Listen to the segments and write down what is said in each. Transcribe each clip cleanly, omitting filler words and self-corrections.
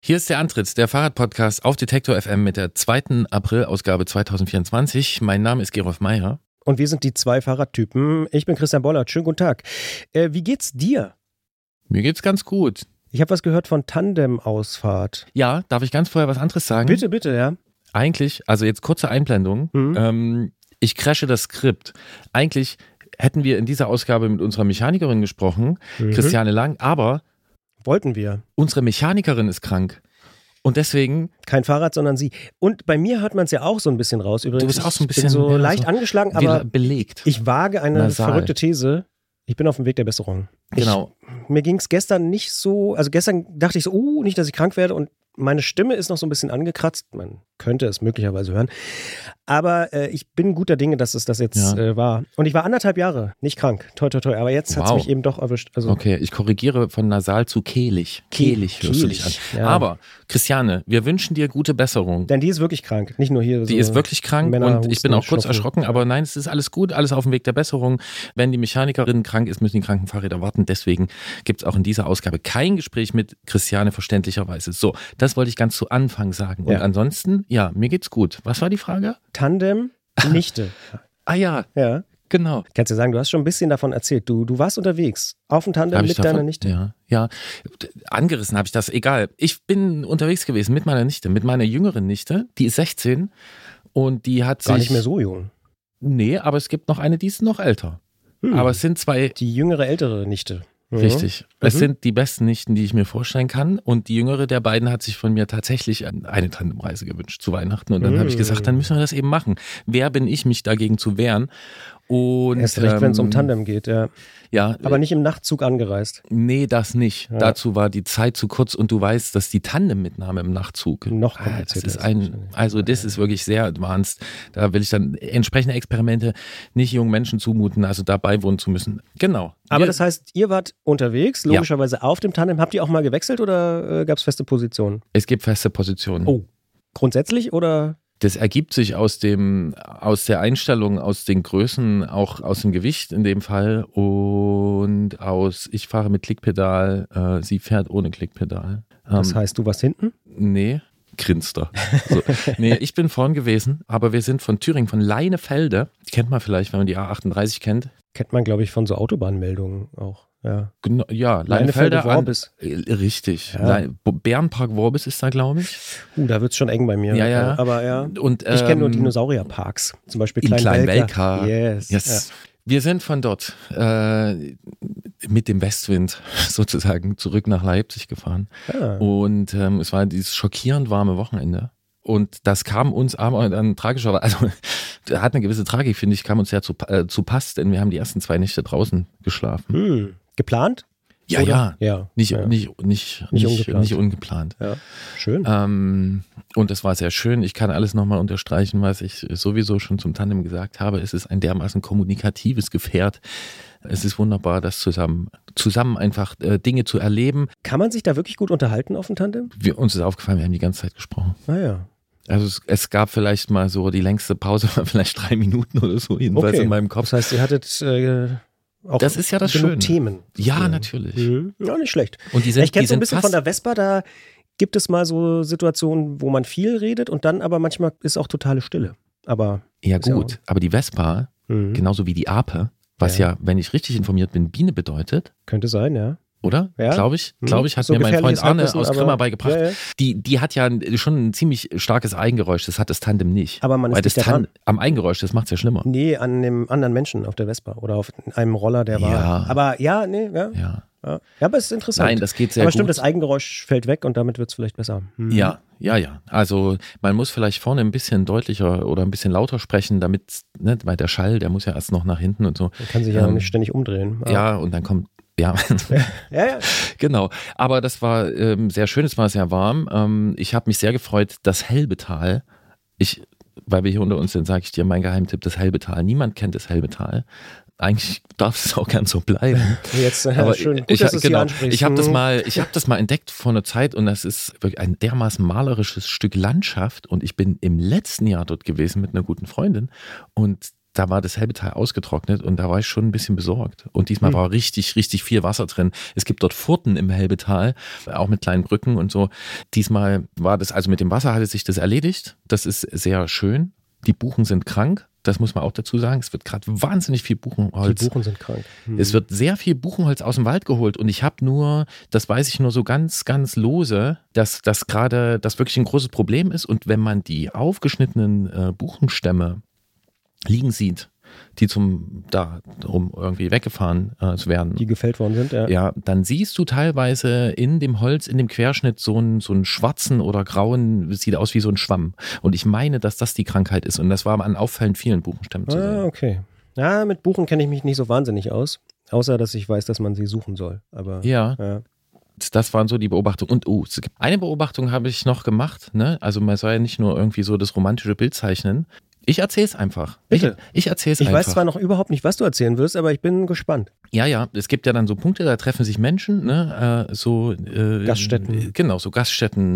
Hier ist der Antritt, der Fahrradpodcast auf Detektor FM mit der 2. April-Ausgabe 2024. Mein Name ist Gerolf Meyer. Und wir sind die zwei Fahrradtypen. Ich bin Christian Bollert. Schönen guten Tag. Wie geht's dir? Mir geht's ganz gut. Ich habe was gehört von Tandem-Ausfahrt. Ja, darf ich ganz vorher was anderes sagen? Bitte, ja. Eigentlich, also jetzt kurze Einblendung. Ich crashe das Skript. Eigentlich hätten wir in dieser Ausgabe mit unserer Mechanikerin gesprochen, Christiane Lang, aber wollten wir. Unsere Mechanikerin ist krank. Und deswegen... Kein Fahrrad, sondern sie. Und bei mir hört man es ja auch so ein bisschen raus. Übrigens, du bist auch so ein bisschen... Ich bin so leicht angeschlagen, aber belegt. Ich wage eine verrückte These. Ich bin auf dem Weg der Besserung. Genau. Mir ging es gestern nicht so... Also gestern dachte ich so, nicht, dass ich krank werde. Und meine Stimme ist noch so ein bisschen angekratzt. Man könnte es möglicherweise hören. Aber ich bin guter Dinge, dass es das jetzt war. Und ich war 1,5 Jahre nicht krank. Toi, toi, toi. Aber jetzt hat es mich eben doch erwischt. Also okay, ich korrigiere von nasal zu kehlig. Kehlig hörst du dich an. Ja. Aber, Christiane, wir wünschen dir gute Besserung. Denn die ist wirklich krank. Nicht nur hier. Die ist wirklich krank und ich bin auch kurz erschrocken. Aber nein, es ist alles gut, alles auf dem Weg der Besserung. Wenn die Mechanikerin krank ist, müssen die Krankenfahrräder warten. Deswegen gibt es auch in dieser Ausgabe kein Gespräch mit Christiane, verständlicherweise. So, das wollte ich ganz zu Anfang sagen. Und ansonsten, ja, mir geht's gut. Was war die Frage? Tandem, Nichte. Ja. Genau. Kannst du sagen, du hast schon ein bisschen davon erzählt. Du warst unterwegs auf dem Tandem mit deiner Nichte. Ja. Angerissen habe ich das. Egal. Ich bin unterwegs gewesen mit meiner Nichte, mit meiner jüngeren Nichte. Die ist 16 und die hat Gar nicht mehr so jung. Nee, aber es gibt noch eine, die ist noch älter. Aber es sind zwei... Die jüngere, ältere Nichte. Richtig. Es sind die besten Nichten, die ich mir vorstellen kann. Und die jüngere der beiden hat sich von mir tatsächlich eine Tandemreise gewünscht zu Weihnachten. Und dann habe ich gesagt, dann müssen wir das eben machen. Wer bin ich, mich dagegen zu wehren? Und, erst recht, wenn es um Tandem geht, ja. Aber nicht im Nachtzug angereist. Nee, das nicht. Ja. Dazu war die Zeit zu kurz und du weißt, dass die Tandemmitnahme im Nachtzug noch komplizierter ist. Das ist wirklich sehr advanced. Da will ich dann entsprechende Experimente nicht jungen Menschen zumuten, also dabei wohnen zu müssen. Genau. Aber das heißt, ihr wart unterwegs, logischerweise auf dem Tandem. Habt ihr auch mal gewechselt oder gab es feste Positionen? Es gibt feste Positionen. Oh, grundsätzlich oder... Das ergibt sich aus der Einstellung, aus den Größen, auch aus dem Gewicht in dem Fall und ich fahre mit Klickpedal, sie fährt ohne Klickpedal. Das heißt, du warst hinten? Nee, grinst er. So. Nee, ich bin vorn gewesen, aber wir sind von Thüringen, von Leinefelde, die kennt man vielleicht, wenn man die A38 kennt. Kennt man, glaube ich, von so Autobahnmeldungen auch. Ja, genau, ja, Leinefelde Worbis. Richtig. Ja. Bärenpark Worbis ist da, glaube ich. Da wird es schon eng bei mir. Ja. Aber ja. Und, ich kenne nur Dinosaurierparks. Zum Beispiel Klein-Welka. Yes. Ja. Wir sind von dort mit dem Westwind sozusagen zurück nach Leipzig gefahren. Und es war dieses schockierend warme Wochenende. Und das kam uns aber dann tragischerweise, also hat eine gewisse Tragik, finde ich, kam uns sehr zu Pass, denn wir haben die ersten 2 Nächte draußen geschlafen. Geplant? Ja. Nicht ungeplant. Ja. Schön. Und das war sehr schön. Ich kann alles nochmal unterstreichen, was ich sowieso schon zum Tandem gesagt habe. Es ist ein dermaßen kommunikatives Gefährt. Es ist wunderbar, das zusammen einfach Dinge zu erleben. Kann man sich da wirklich gut unterhalten auf dem Tandem? Uns ist aufgefallen, wir haben die ganze Zeit gesprochen. Ja. Also es gab vielleicht mal so, die längste Pause war vielleicht 3 Minuten oder so, jedenfalls in meinem Kopf. Das heißt, ihr hattet auch das ist ja das genug Schöne. Themen. Ja, natürlich. Ja, nicht schlecht. Und ich kenne so ein bisschen von der Vespa, da gibt es mal so Situationen, wo man viel redet und dann aber manchmal ist auch totale Stille. Aber ja gut, aber die Vespa, genauso wie die Ape, was ja, wenn ich richtig informiert bin, Biene bedeutet. Könnte sein, ja. Oder? Ja. Glaube ich, hat so mir mein Freund Arne aus Grimma beigebracht. Ja. Die hat ja schon ein ziemlich starkes Eigengeräusch, das hat das Tandem nicht. Aber man ist nicht daran. Am Eigengeräusch, das macht es ja schlimmer. Nee, an dem anderen Menschen auf der Vespa oder auf einem Roller, der war. Ja. Aber ja. Ja, aber es ist interessant. Nein, das geht sehr gut. Aber stimmt, das Eigengeräusch fällt weg und damit wird es vielleicht besser. Ja. Also man muss vielleicht vorne ein bisschen deutlicher oder ein bisschen lauter sprechen, damit, ne, weil der Schall, der muss ja erst noch nach hinten und so. Man kann sich ja nicht ständig umdrehen. Ja, und dann kommt ja. Genau. Aber das war sehr schön, es war sehr warm. Ich habe mich sehr gefreut, das Helbetal, weil wir hier unter uns sind, sage ich dir mein Geheimtipp, das Helbetal. Niemand kennt das Helbetal. Eigentlich darf es auch gern so bleiben. Jetzt, aber schön, gut, dass du es hier ansprichst. Ich habe das mal entdeckt vor einer Zeit und das ist wirklich ein dermaßen malerisches Stück Landschaft und ich bin im letzten Jahr dort gewesen mit einer guten Freundin und da war das Helbetal ausgetrocknet und da war ich schon ein bisschen besorgt. Und diesmal war richtig, richtig viel Wasser drin. Es gibt dort Furten im Helbetal, auch mit kleinen Brücken und so. Diesmal war das, also mit dem Wasser hatte sich das erledigt. Das ist sehr schön. Die Buchen sind krank. Das muss man auch dazu sagen. Es wird gerade wahnsinnig viel Buchenholz. Die Buchen sind krank. Es wird sehr viel Buchenholz aus dem Wald geholt und ich habe nur, das weiß ich nur so ganz, ganz lose, dass das gerade das wirklich ein großes Problem ist und wenn man die aufgeschnittenen Buchenstämme liegen sieht, die um irgendwie weggefahren zu werden. Die gefällt worden sind, ja. Ja, dann siehst du teilweise in dem Holz, in dem Querschnitt so einen schwarzen oder grauen, sieht aus wie so ein Schwamm. Und ich meine, dass das die Krankheit ist. Und das war an auffallend vielen Buchenstämmen zu sehen. Okay. Ja, mit Buchen kenne ich mich nicht so wahnsinnig aus. Außer, dass ich weiß, dass man sie suchen soll. Aber ja. Das waren so die Beobachtungen. Und eine Beobachtung habe ich noch gemacht. Ne? Also man soll ja nicht nur irgendwie so das romantische Bild zeichnen. Ich erzähl's einfach. Bitte. Ich erzähl's einfach. Ich weiß zwar noch überhaupt nicht, was du erzählen wirst, aber ich bin gespannt. Ja, es gibt ja dann so Punkte, da treffen sich Menschen, ne, Gaststätten. Genau, so Gaststätten,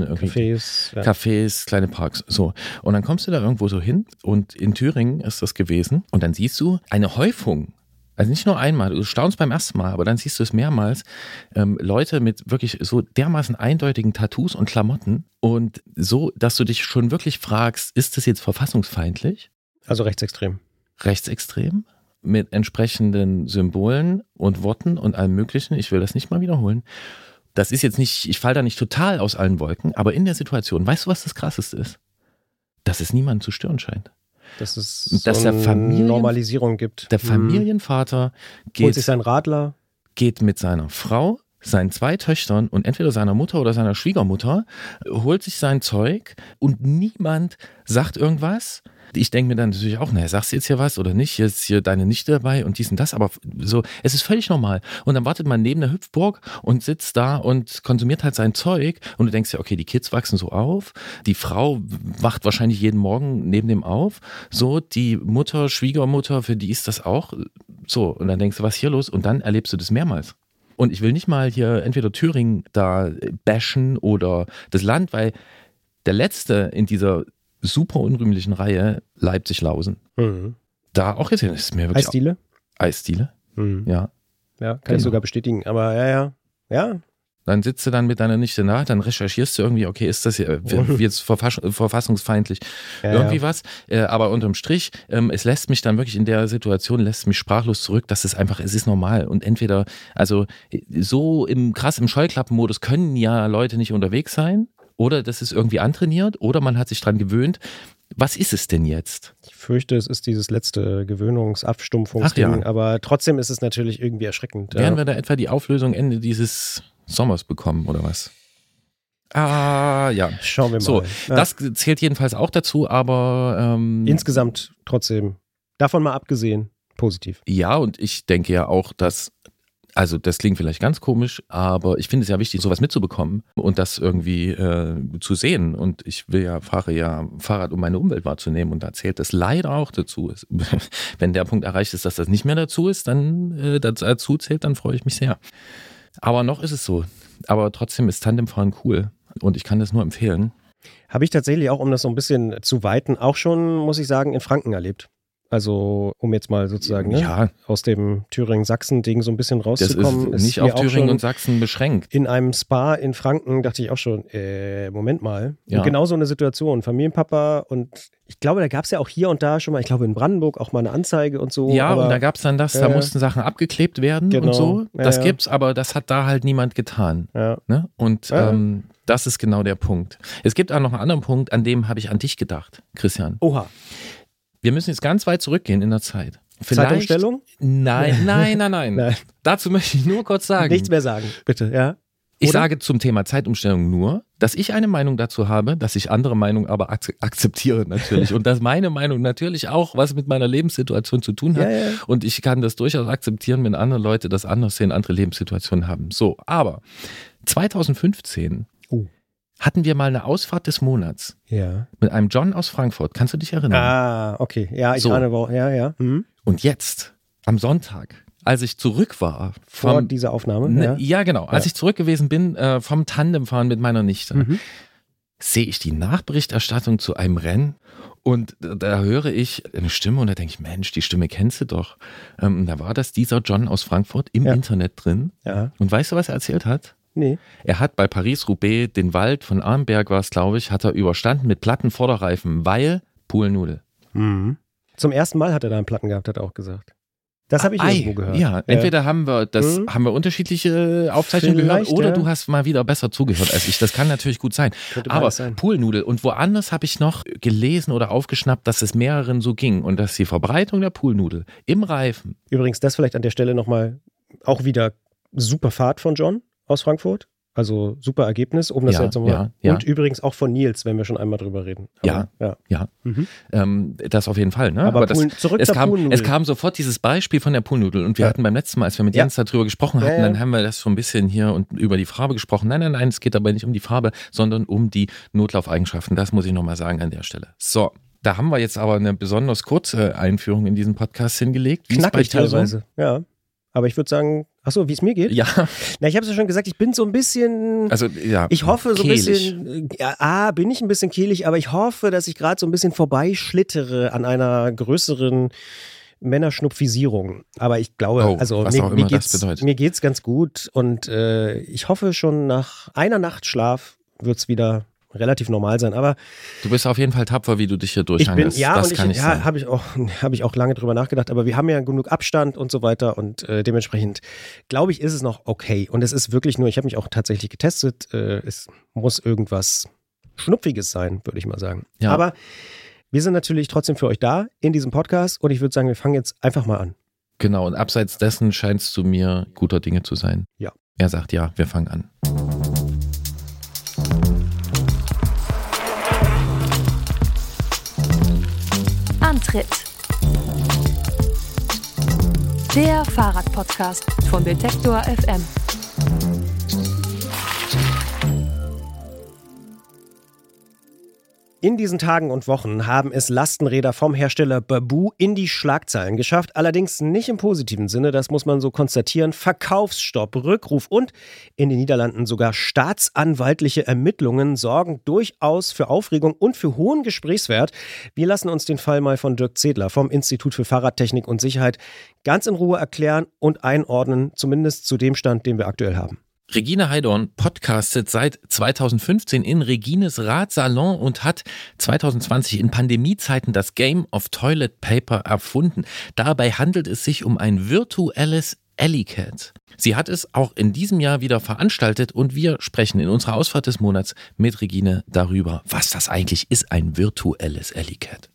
Cafés, kleine Parks, so. Und dann kommst du da irgendwo so hin und in Thüringen ist das gewesen und dann siehst du eine Häufung. Also nicht nur einmal, du staunst beim ersten Mal, aber dann siehst du es mehrmals, Leute mit wirklich so dermaßen eindeutigen Tattoos und Klamotten und so, dass du dich schon wirklich fragst, ist das jetzt verfassungsfeindlich? Also rechtsextrem. Rechtsextrem? Mit entsprechenden Symbolen und Worten und allem Möglichen. Ich will das nicht mal wiederholen. Das ist jetzt nicht, ich falle da nicht total aus allen Wolken, aber in der Situation, weißt du, was das Krasseste ist? Dass es niemanden zu stören scheint. Dass es so eine Normalisierung gibt. Der Familienvater holt sich seinen Radler, geht mit seiner Frau, seinen 2 Töchtern und entweder seiner Mutter oder seiner Schwiegermutter, holt sich sein Zeug und niemand sagt irgendwas. Ich denke mir dann natürlich auch, naja, sagst du jetzt hier was oder nicht? Hier ist hier deine Nichte dabei und dies und das, aber so, es ist völlig normal. Und dann wartet man neben der Hüpfburg und sitzt da und konsumiert halt sein Zeug und du denkst ja, okay, die Kids wachsen so auf, die Frau wacht wahrscheinlich jeden Morgen neben dem auf, so, die Mutter, Schwiegermutter, für die ist das auch so. Und dann denkst du, was ist hier los? Und dann erlebst du das mehrmals. Und ich will nicht mal hier entweder Thüringen da bashen oder das Land, weil der Letzte in dieser super unrühmlichen Reihe Leipzig-Lausen. Da auch gesehen, das ist mir wirklich... Eisdiele? Ja. Ja, kann ich sogar bestätigen, aber ja. Dann sitzt du dann mit deiner Nichte nach, dann recherchierst du irgendwie, okay, ist das jetzt verfassungsfeindlich was? Aber unterm Strich, es lässt mich dann wirklich in der Situation, lässt mich sprachlos zurück, dass es einfach, es ist normal und entweder, also so im Scheuklappenmodus können ja Leute nicht unterwegs sein oder das ist irgendwie antrainiert oder man hat sich dran gewöhnt. Was ist es denn jetzt? Ich fürchte, es ist dieses letzte Gewöhnungsabstumpfungsding, aber trotzdem ist es natürlich irgendwie erschreckend. Werden wir da etwa die Auflösung Ende dieses Sommers bekommen oder was? Ja. Schauen wir mal. So, das zählt jedenfalls auch dazu, aber insgesamt trotzdem, davon mal abgesehen, positiv. Ja, und ich denke ja auch, dass, also das klingt vielleicht ganz komisch, aber ich finde es ja wichtig, sowas mitzubekommen und das irgendwie zu sehen. Und ich fahre ja Fahrrad, um meine Umwelt wahrzunehmen und da zählt das leider auch dazu. Wenn der Punkt erreicht ist, dass das nicht mehr dazu ist, dann dazu zählt, dann freue ich mich sehr. Aber noch ist es so. Aber trotzdem ist Tandemfahren cool und ich kann das nur empfehlen. Habe ich tatsächlich auch, um das so ein bisschen zu weiten, auch schon, muss ich sagen, in Franken erlebt. Also, um jetzt mal sozusagen aus dem Thüringen-Sachsen-Ding so ein bisschen rauszukommen. Das ist nicht auf Thüringen und Sachsen beschränkt. In einem Spa in Franken dachte ich auch schon, Moment mal. Ja. Und genau so eine Situation. Familienpapa und ich glaube, da gab es ja auch hier und da schon mal, ich glaube in Brandenburg auch mal eine Anzeige und so. Ja, aber, und da gab es dann da mussten Sachen abgeklebt werden und so. Das gibt's, aber das hat da halt niemand getan. Ja. Ne? Und das ist genau der Punkt. Es gibt auch noch einen anderen Punkt, an dem habe ich an dich gedacht, Christian. Oha. Wir müssen jetzt ganz weit zurückgehen in der Zeit. Zeitumstellung? Nein. Dazu möchte ich nur kurz sagen. Nichts mehr sagen, bitte, ja. Ich sage zum Thema Zeitumstellung nur, dass ich eine Meinung dazu habe, dass ich andere Meinungen aber akzeptiere natürlich und dass meine Meinung natürlich auch was mit meiner Lebenssituation zu tun hat und ich kann das durchaus akzeptieren, wenn andere Leute das anders sehen, andere Lebenssituationen haben. So, aber 2015 hatten wir mal eine Ausfahrt des Monats mit einem John aus Frankfurt. Kannst du dich erinnern? Ah, okay. Ja, ich ahne, ja. Mhm. Und jetzt, am Sonntag, als ich zurück war. Vor dieser Aufnahme? Ja, genau. Als ich zurück gewesen bin vom Tandemfahren mit meiner Nichte, sehe ich die Nachberichterstattung zu einem Rennen Und da höre ich eine Stimme und da denke ich, Mensch, die Stimme kennst du doch. Da war das dieser John aus Frankfurt im Internet drin. Ja. Und weißt du, was er erzählt hat? Nee. Er hat bei Paris-Roubaix den Wald von Arnberg, war es glaube ich, hat er überstanden mit platten Vorderreifen, weil Poolnudel. Mhm. Zum ersten Mal hat er da einen Platten gehabt, hat er auch gesagt. Das habe ich irgendwo gehört. Ja, entweder haben wir unterschiedliche Aufzeichnungen gehört oder du hast mal wieder besser zugehört als ich. Das kann natürlich gut sein. Aber Poolnudel und woanders habe ich noch gelesen oder aufgeschnappt, dass es mehreren so ging und dass die Verbreitung der Poolnudel im Reifen. Übrigens, das vielleicht an der Stelle nochmal auch wieder super Fahrt von John aus Frankfurt. Also super Ergebnis, um das jetzt nochmal. Und übrigens auch von Nils, wenn wir schon einmal drüber reden. Aber, das auf jeden Fall. Ne? Aber es kam sofort dieses Beispiel von der Poolnudel und wir hatten beim letzten Mal, als wir mit Jens darüber gesprochen hatten, dann haben wir das so ein bisschen hier und über die Farbe gesprochen. Nein, es geht dabei nicht um die Farbe, sondern um die Notlaufeigenschaften. Das muss ich nochmal sagen an der Stelle. So, da haben wir jetzt aber eine besonders kurze Einführung in diesen Podcast hingelegt. Knackig teilweise, ja. Aber ich würde sagen, wie es mir geht? Ja. Na, ich habe es ja schon gesagt, ich bin so ein bisschen, ich hoffe so ein bisschen, bin ich ein bisschen kehlig, aber ich hoffe, dass ich gerade so ein bisschen vorbeischlittere an einer größeren Männerschnupfisierung. Aber ich glaube, mir geht's ganz gut und ich hoffe schon nach einer Nacht Schlaf wird es wieder relativ normal sein, aber du bist auf jeden Fall tapfer, wie du dich hier durchhangelst. Habe ich auch lange drüber nachgedacht, aber wir haben ja genug Abstand und so weiter und dementsprechend glaube ich, ist es noch okay und es ist wirklich nur, ich habe mich auch tatsächlich getestet, es muss irgendwas Schnupfiges sein, würde ich mal sagen. Ja. Aber wir sind natürlich trotzdem für euch da in diesem Podcast und ich würde sagen, wir fangen jetzt einfach mal an. Genau, und abseits dessen scheinst du mir guter Dinge zu sein. Ja. Er sagt ja, wir fangen an. Antritt. Der Fahrradpodcast von Detektor FM. In diesen Tagen und Wochen haben es Lastenräder vom Hersteller Baboo in die Schlagzeilen geschafft. Allerdings nicht im positiven Sinne, das muss man so konstatieren. Verkaufsstopp, Rückruf und in den Niederlanden sogar staatsanwaltliche Ermittlungen sorgen durchaus für Aufregung und für hohen Gesprächswert. Wir lassen uns den Fall mal von Dirk Zedler vom Institut für Fahrradtechnik und Sicherheit ganz in Ruhe erklären und einordnen, zumindest zu dem Stand, den wir aktuell haben. Regine Heidorn podcastet seit 2015 in Regines Radsalon und hat 2020 in Pandemiezeiten das Game of Toilet Paper erfunden. Dabei handelt es sich um ein virtuelles Ellicat. Sie hat es auch in diesem Jahr wieder veranstaltet und wir sprechen in unserer Ausfahrt des Monats mit Regine darüber, was das eigentlich ist, ein virtuelles Ellicat.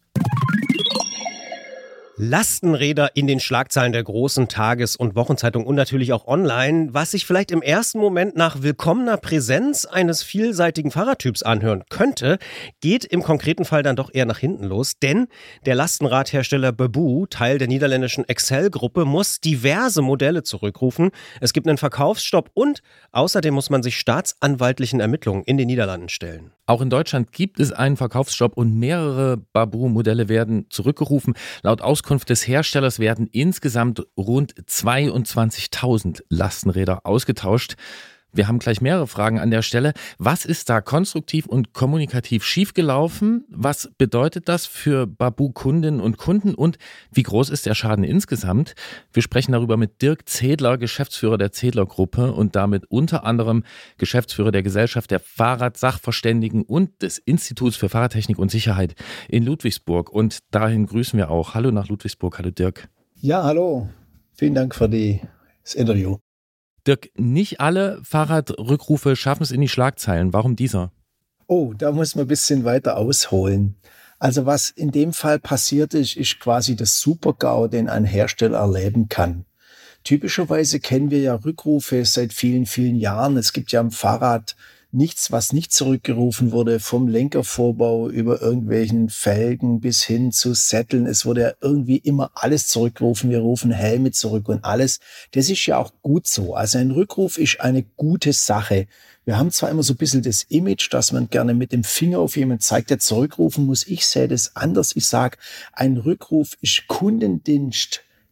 Lastenräder in den Schlagzeilen der großen Tages- und Wochenzeitungen und natürlich auch online, was sich vielleicht im ersten Moment nach willkommener Präsenz eines vielseitigen Fahrradtyps anhören könnte, geht im konkreten Fall dann doch eher nach hinten los, denn der Lastenradhersteller Baboo, Teil der niederländischen Excel-Gruppe, muss diverse Modelle zurückrufen. Es gibt einen Verkaufsstopp und außerdem muss man sich staatsanwaltlichen Ermittlungen in den Niederlanden stellen. Auch in Deutschland gibt es einen Verkaufsstopp und mehrere Baboo-Modelle werden zurückgerufen. Laut Auskunft des Herstellers werden insgesamt rund 22.000 Lastenräder ausgetauscht. Wir haben gleich mehrere Fragen an der Stelle. Was ist da konstruktiv und kommunikativ schiefgelaufen? Was bedeutet das für Baboo-Kundinnen und Kunden? Und wie groß ist der Schaden insgesamt? Wir sprechen darüber mit Dirk Zedler, Geschäftsführer der Zedler-Gruppe und damit unter anderem Geschäftsführer der Gesellschaft der Fahrradsachverständigen und des Instituts für Fahrradtechnik und Sicherheit in Ludwigsburg. Und dahin grüßen wir auch. Hallo nach Ludwigsburg. Hallo Dirk. Ja, hallo. Vielen Dank für das Interview. Dirk, nicht alle Fahrradrückrufe schaffen es in die Schlagzeilen. Warum dieser? Oh, da muss man ein bisschen weiter ausholen. Also was in dem Fall passiert ist, ist quasi das Super-GAU, den ein Hersteller erleben kann. Typischerweise kennen wir ja Rückrufe seit vielen, vielen Jahren. Es gibt ja am Fahrrad nichts, was nicht zurückgerufen wurde, vom Lenkervorbau über irgendwelchen Felgen bis hin zu Sätteln. Es wurde ja irgendwie immer alles zurückgerufen. Wir rufen Helme zurück und alles. Das ist ja auch gut so. Also ein Rückruf ist eine gute Sache. Wir haben zwar immer so ein bisschen das Image, dass man gerne mit dem Finger auf jemanden zeigt, der zurückrufen muss. Ich sehe das anders. Ich sage, ein Rückruf ist Kundendienst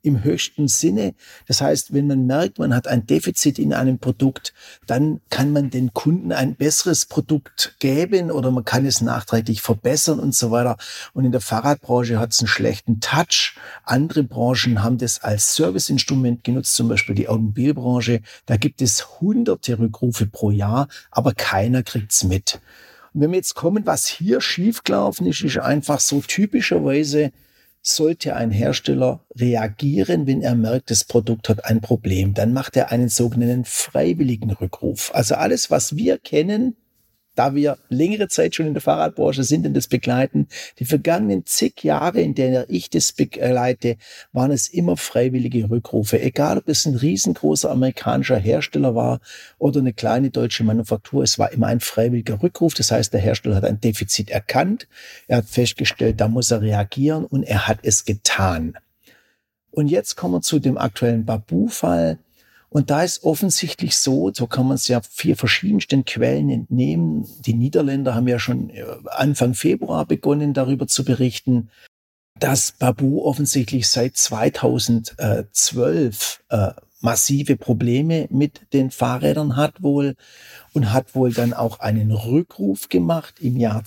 im höchsten Sinne. Das heißt, wenn man merkt, man hat ein Defizit in einem Produkt, dann kann man den Kunden ein besseres Produkt geben oder man kann es nachträglich verbessern und so weiter. Und in der Fahrradbranche hat es einen schlechten Touch. Andere Branchen haben das als Serviceinstrument genutzt, zum Beispiel die Automobilbranche. Da gibt es hunderte Rückrufe pro Jahr, aber keiner kriegt's mit. Und wenn wir jetzt kommen, was hier schiefgelaufen ist, ist einfach so typischerweise sollte ein Hersteller reagieren, wenn er merkt, das Produkt hat ein Problem. Dann macht er einen sogenannten freiwilligen Rückruf. Also alles, was wir kennen, da wir längere Zeit schon in der Fahrradbranche sind und das begleiten, die vergangenen zig Jahre, in denen ich das begleite, waren es immer freiwillige Rückrufe. Egal, ob es ein riesengroßer amerikanischer Hersteller war oder eine kleine deutsche Manufaktur, es war immer ein freiwilliger Rückruf. Das heißt, der Hersteller hat ein Defizit erkannt, er hat festgestellt, da muss er reagieren und er hat es getan. Und jetzt kommen wir zu dem aktuellen Baboo-Fall. Und da ist offensichtlich so kann man es ja verschiedensten Quellen entnehmen. Die Niederländer haben ja schon Anfang Februar begonnen, darüber zu berichten, dass Baboo offensichtlich seit 2012 massive Probleme mit den Fahrrädern hat wohl und hat wohl dann auch einen Rückruf gemacht im Jahr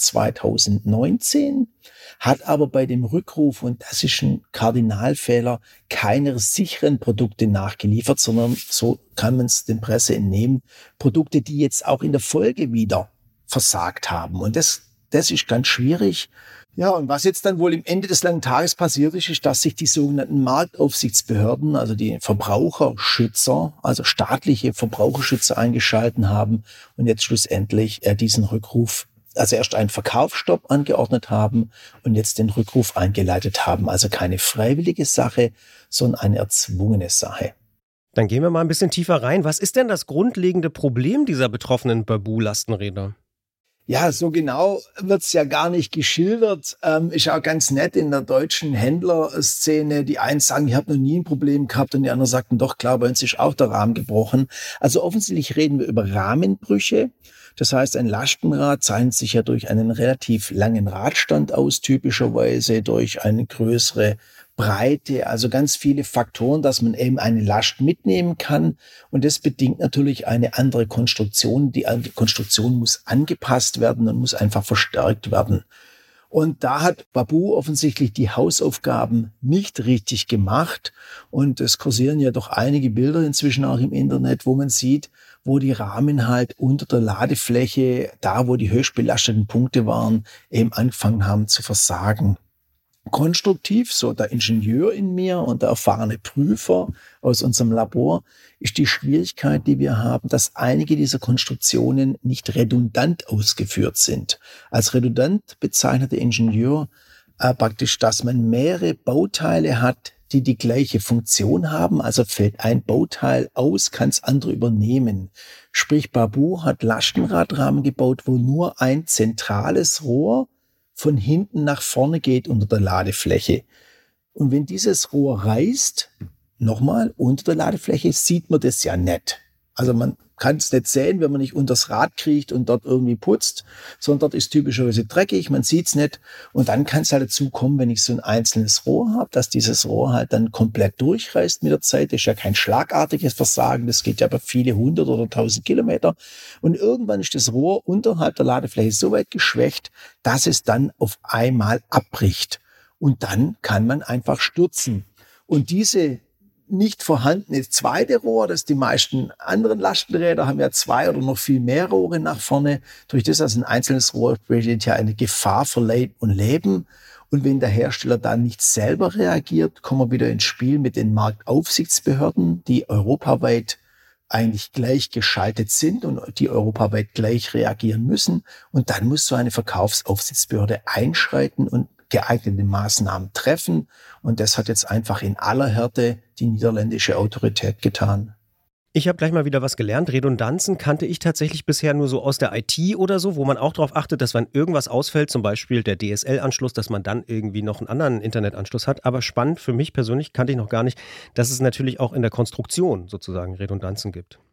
2019, hat aber bei dem Rückruf, und das ist ein Kardinalfehler, keine sicheren Produkte nachgeliefert, sondern so kann man es den Presse entnehmen, Produkte, die jetzt auch in der Folge wieder versagt haben. Und das ist ganz schwierig. Ja, und was jetzt dann wohl im Ende des langen Tages passiert ist, dass sich die sogenannten Marktaufsichtsbehörden, also die Verbraucherschützer, also staatliche Verbraucherschützer eingeschalten haben und jetzt schlussendlich diesen Rückruf, also erst einen Verkaufsstopp angeordnet haben und jetzt den Rückruf eingeleitet haben. Also keine freiwillige Sache, sondern eine erzwungene Sache. Dann gehen wir mal ein bisschen tiefer rein. Was ist denn das grundlegende Problem dieser betroffenen Baboo-Lastenräder? Ja, so genau wird's ja gar nicht geschildert. Ist auch ganz nett in der deutschen Händlerszene. Die einen sagen, ich habe noch nie ein Problem gehabt und die anderen sagten, doch klar, bei uns ist auch der Rahmen gebrochen. Also offensichtlich reden wir über Rahmenbrüche. Das heißt, ein Lastenrad zeichnet sich ja durch einen relativ langen Radstand aus, typischerweise durch eine größere Breite, also ganz viele Faktoren, dass man eben eine Last mitnehmen kann. Und das bedingt natürlich eine andere Konstruktion. Die Konstruktion muss angepasst werden und muss einfach verstärkt werden. Und da hat Baboo offensichtlich die Hausaufgaben nicht richtig gemacht. Und es kursieren ja doch einige Bilder inzwischen auch im Internet, wo man sieht, wo die Rahmen halt unter der Ladefläche, da wo die höchst belasteten Punkte waren, eben angefangen haben zu versagen. Konstruktiv, so der Ingenieur in mir und der erfahrene Prüfer aus unserem Labor, ist die Schwierigkeit, die wir haben, dass einige dieser Konstruktionen nicht redundant ausgeführt sind. Als redundant bezeichnet der Ingenieur praktisch, dass man mehrere Bauteile hat, die die gleiche Funktion haben. Also fällt ein Bauteil aus, kann es andere übernehmen. Sprich, Baboo hat Lastenradrahmen gebaut, wo nur ein zentrales Rohr von hinten nach vorne geht unter der Ladefläche. Und wenn dieses Rohr reißt, nochmal, unter der Ladefläche, sieht man das ja nicht. Also man kann es nicht sehen, wenn man nicht unter das Rad kriecht und dort irgendwie putzt, sondern dort ist typischerweise dreckig, man sieht es nicht. Und dann kann es halt dazu kommen, wenn ich so ein einzelnes Rohr habe, dass dieses Rohr halt dann komplett durchreißt mit der Zeit. Das ist ja kein schlagartiges Versagen, das geht ja über viele 100 oder 1000 Kilometer. Und irgendwann ist das Rohr unterhalb der Ladefläche so weit geschwächt, dass es dann auf einmal abbricht. Und dann kann man einfach stürzen. Und diese nicht vorhandene zweite Rohr, das die meisten anderen Lastenräder haben ja 2 oder noch viel mehr Rohre nach vorne. Durch das, dass ein einzelnes Rohr besteht ja eine Gefahr für Leib und Leben. Und wenn der Hersteller dann nicht selber reagiert, kommen wir wieder ins Spiel mit den Marktaufsichtsbehörden, die europaweit eigentlich gleich geschaltet sind und die europaweit gleich reagieren müssen. Und dann muss so eine Verkaufsaufsichtsbehörde einschreiten und geeignete Maßnahmen treffen. Und das hat jetzt einfach in aller Härte die niederländische Autorität getan. Ich habe gleich mal wieder was gelernt. Redundanzen kannte ich tatsächlich bisher nur so aus der IT oder so, wo man auch darauf achtet, dass wenn irgendwas ausfällt, zum Beispiel der DSL-Anschluss, dass man dann irgendwie noch einen anderen Internetanschluss hat. Aber spannend für mich persönlich kannte ich noch gar nicht, dass es natürlich auch in der Konstruktion sozusagen Redundanzen gibt.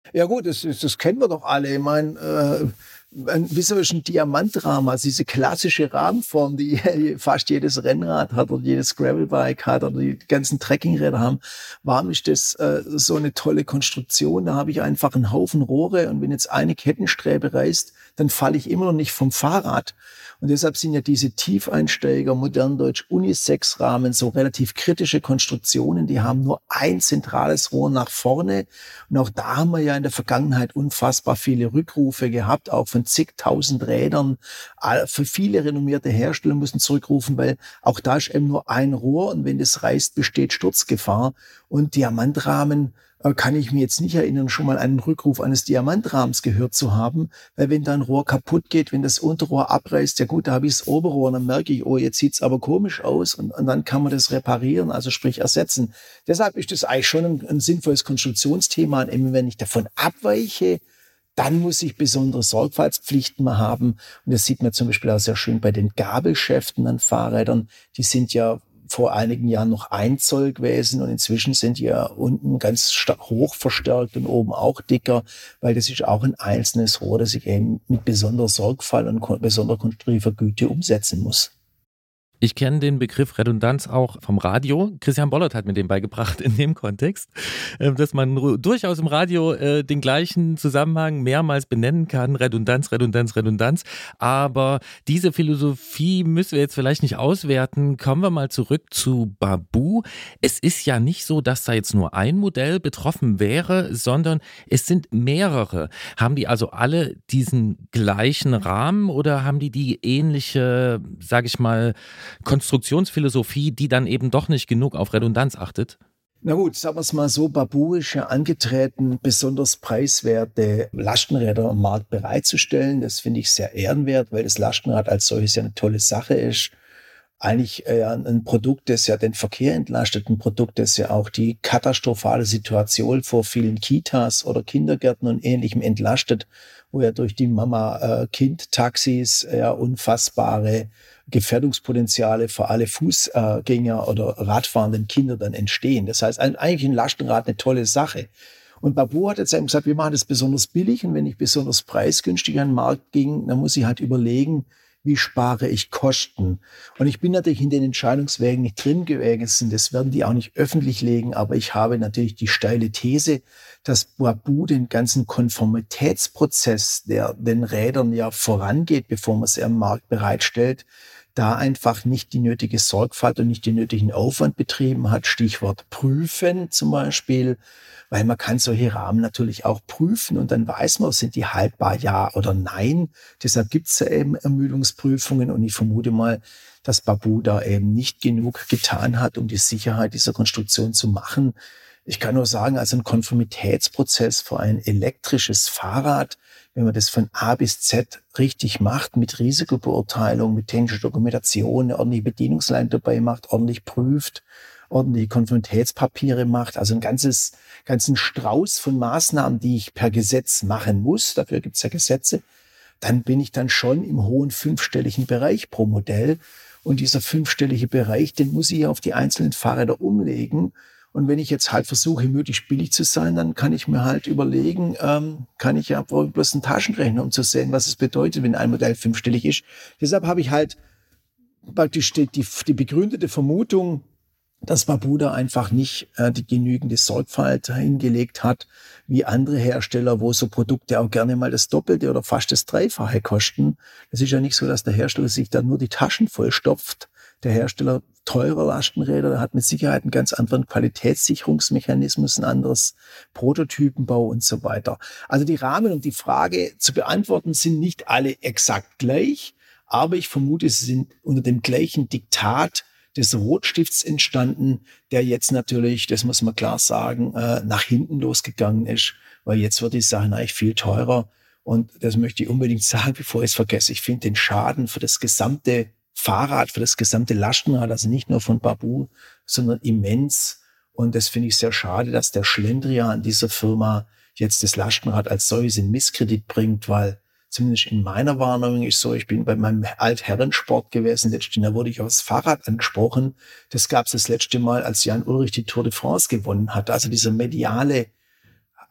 Ja gut, das kennen wir doch alle. Ich meine, wie soll ich ein Diamantrahmen, also diese klassische Rahmenform, die fast jedes Rennrad hat oder jedes Gravelbike hat oder die ganzen Trekkingräder haben, warum ist das so eine tolle Konstruktion? Da habe ich einfach einen Haufen Rohre und wenn jetzt eine Kettenstrebe reißt, dann falle ich immer noch nicht vom Fahrrad. Und deshalb sind ja diese Tiefeinsteiger, modern Deutsch Unisex-Rahmen, so relativ kritische Konstruktionen, die haben nur ein zentrales Rohr nach vorne. Und auch da haben wir ja in der Vergangenheit unfassbar viele Rückrufe gehabt, auch von zigtausend Rädern. Für viele renommierte Hersteller müssen zurückrufen, weil auch da ist eben nur ein Rohr und wenn das reißt, besteht Sturzgefahr. Und Diamantrahmen kann ich mir jetzt nicht erinnern, schon mal einen Rückruf eines Diamantrahmens gehört zu haben, weil wenn da ein Rohr kaputt geht, wenn das Unterrohr abreißt, ja gut, da habe ich das Oberrohr, dann merke ich, oh, jetzt sieht's aber komisch aus und dann kann man das reparieren, also sprich ersetzen. Deshalb ist das eigentlich schon ein sinnvolles Konstruktionsthema und eben wenn ich davon abweiche, dann muss ich besondere Sorgfaltspflichten mal haben und das sieht man zum Beispiel auch sehr schön bei den Gabelschäften an Fahrrädern, die sind ja vor einigen Jahren noch 1 Zoll gewesen und inzwischen sind die ja unten ganz hoch verstärkt und oben auch dicker, weil das ist auch ein einzelnes Rohr, das ich eben mit besonderer Sorgfalt und besonderer konstruktiver Güte umsetzen muss. Ich kenne den Begriff Redundanz auch vom Radio. Christian Bollert hat mir den beigebracht in dem Kontext, dass man durchaus im Radio den gleichen Zusammenhang mehrmals benennen kann. Redundanz, Redundanz, Redundanz. Aber diese Philosophie müssen wir jetzt vielleicht nicht auswerten. Kommen wir mal zurück zu Babou. Es ist ja nicht so, dass da jetzt nur ein Modell betroffen wäre, sondern es sind mehrere. Haben die also alle diesen gleichen Rahmen oder haben die ähnliche, sage ich mal, Konstruktionsphilosophie, die dann eben doch nicht genug auf Redundanz achtet? Na gut, sagen wir es mal so, Babou ist ja angetreten, besonders preiswerte Lastenräder am Markt bereitzustellen. Das finde ich sehr ehrenwert, weil das Lastenrad als solches ja eine tolle Sache ist. Eigentlich ein Produkt, das ja den Verkehr entlastet, ein Produkt, das ja auch die katastrophale Situation vor vielen Kitas oder Kindergärten und Ähnlichem entlastet, wo ja durch die Mama-Kind-Taxis ja unfassbare Gefährdungspotenziale für alle Fußgänger oder radfahrenden Kinder dann entstehen. Das heißt, eigentlich ein Lastenrad eine tolle Sache. Und Babou hat jetzt eben gesagt, wir machen das besonders billig und wenn ich besonders preisgünstig an den Markt ging, dann muss ich halt überlegen, wie spare ich Kosten? Und ich bin natürlich in den Entscheidungswägen nicht drin gewesen, das werden die auch nicht öffentlich legen, aber ich habe natürlich die steile These, dass Babou den ganzen Konformitätsprozess, der den Rädern ja vorangeht, bevor man sie am Markt bereitstellt, da einfach nicht die nötige Sorgfalt und nicht den nötigen Aufwand betrieben hat. Stichwort prüfen zum Beispiel, weil man kann solche Rahmen natürlich auch prüfen und dann weiß man, sind die haltbar, ja oder nein. Deshalb gibt es ja eben Ermüdungsprüfungen und ich vermute mal, dass Babou da eben nicht genug getan hat, um die Sicherheit dieser Konstruktion zu machen. Ich kann nur sagen, also ein Konformitätsprozess für ein elektrisches Fahrrad, wenn man das von A bis Z richtig macht, mit Risikobeurteilung, mit technischer Dokumentation, eine ordentliche Bedienungsleitung dabei macht, ordentlich prüft, ordentliche Konformitätspapiere macht, also einen ganzen Strauß von Maßnahmen, die ich per Gesetz machen muss, dafür gibt es ja Gesetze, dann bin ich dann schon im hohen 5-stelligen Bereich pro Modell. Und dieser 5-stellige Bereich, den muss ich auf die einzelnen Fahrräder umlegen. Und wenn ich jetzt halt versuche, möglichst billig zu sein, dann kann ich mir halt überlegen, kann ich ja bloß einen Taschenrechner, um zu sehen, was es bedeutet, wenn ein Modell 5-stellig ist. Deshalb habe ich halt praktisch die begründete Vermutung, dass Babou da einfach nicht die genügende Sorgfalt hingelegt hat, wie andere Hersteller, wo so Produkte auch gerne mal das Doppelte oder fast das Dreifache kosten. Es ist ja nicht so, dass der Hersteller sich da nur die Taschen vollstopft. Der Hersteller teurer Lastenräder, der hat mit Sicherheit einen ganz anderen Qualitätssicherungsmechanismus, ein anderes Prototypenbau und so weiter. Also die Rahmen, um die Frage zu beantworten, sind nicht alle exakt gleich, aber ich vermute, sie sind unter dem gleichen Diktat des Rotstifts entstanden, der jetzt natürlich, das muss man klar sagen, nach hinten losgegangen ist, weil jetzt wird die Sache eigentlich viel teurer. Und das möchte ich unbedingt sagen, bevor ich es vergesse. Ich finde den Schaden für das gesamte Fahrrad, für das gesamte Lastenrad, also nicht nur von Babou, sondern immens. Und das finde ich sehr schade, dass der Schlendrian dieser Firma jetzt das Lastenrad als solches in Misskredit bringt, weil zumindest in meiner Wahrnehmung ist so, ich bin bei meinem Altherrensport gewesen, letztes Jahr wurde ich aufs Fahrrad angesprochen. Das gab es das letzte Mal, als Jan Ullrich die Tour de France gewonnen hat. Also dieser mediale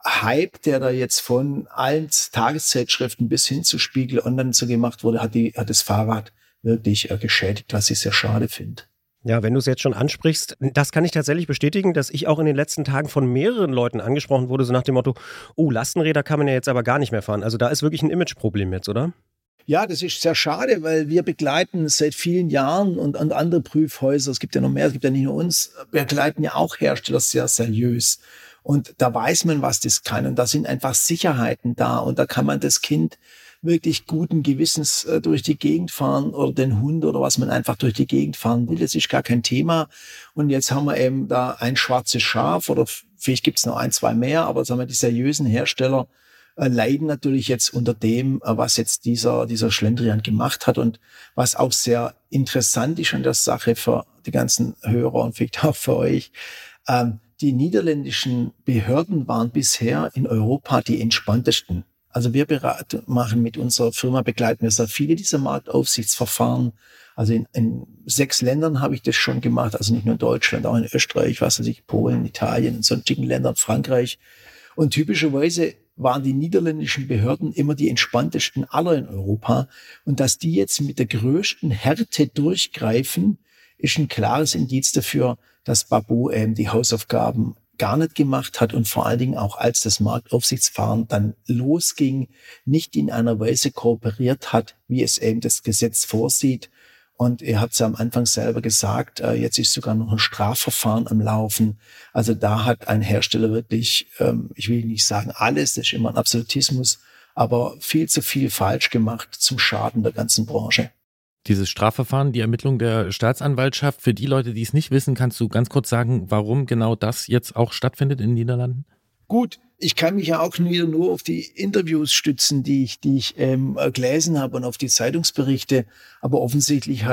Hype, der da jetzt von allen Tageszeitschriften bis hin zu Spiegel Online so gemacht wurde, hat das Fahrrad wirklich geschädigt, was ich sehr schade finde. Ja, wenn du es jetzt schon ansprichst, das kann ich tatsächlich bestätigen, dass ich auch in den letzten Tagen von mehreren Leuten angesprochen wurde, so nach dem Motto, oh, Lastenräder kann man ja jetzt aber gar nicht mehr fahren. Also da ist wirklich ein Imageproblem jetzt, oder? Ja, das ist sehr schade, weil wir begleiten seit vielen Jahren und andere Prüfhäuser, es gibt ja noch mehr, es gibt ja nicht nur uns, wir begleiten ja auch Hersteller sehr seriös. Und da weiß man, was das kann. Und da sind einfach Sicherheiten da. Und da kann man das Kind wirklich guten Gewissens durch die Gegend fahren oder den Hund oder was man einfach durch die Gegend fahren will. Das ist gar kein Thema. Und jetzt haben wir eben da ein schwarzes Schaf oder vielleicht gibt es noch 1, 2 mehr, aber sagen wir, die seriösen Hersteller leiden natürlich jetzt unter dem, was jetzt dieser Schlendrian gemacht hat. Und was auch sehr interessant ist an der Sache für die ganzen Hörer und vielleicht auch für euch, die niederländischen Behörden waren bisher in Europa die entspanntesten. Also wir machen mit unserer Firma, begleiten wir sehr viele dieser Marktaufsichtsverfahren. Also in 6 Ländern habe ich das schon gemacht, also nicht nur in Deutschland, auch in Österreich, was weiß ich, Polen, Italien, in sonstigen Ländern, Frankreich. Und typischerweise waren die niederländischen Behörden immer die entspanntesten aller in Europa. Und dass die jetzt mit der größten Härte durchgreifen, ist ein klares Indiz dafür, dass Babbo die Hausaufgaben gar nicht gemacht hat und vor allen Dingen auch als das Marktaufsichtsfahren dann losging, nicht in einer Weise kooperiert hat, wie es eben das Gesetz vorsieht. Und ihr habt es ja am Anfang selber gesagt, jetzt ist sogar noch ein Strafverfahren am Laufen. Also da hat ein Hersteller wirklich, ich will nicht sagen alles, das ist immer ein Absolutismus, aber viel zu viel falsch gemacht zum Schaden der ganzen Branche. Dieses Strafverfahren, die Ermittlung der Staatsanwaltschaft, für die Leute, die es nicht wissen, kannst du ganz kurz sagen, warum genau das jetzt auch stattfindet in den Niederlanden? Gut, ich kann mich ja auch wieder nur auf die Interviews stützen, die ich gelesen habe und auf die Zeitungsberichte. Aber offensichtlich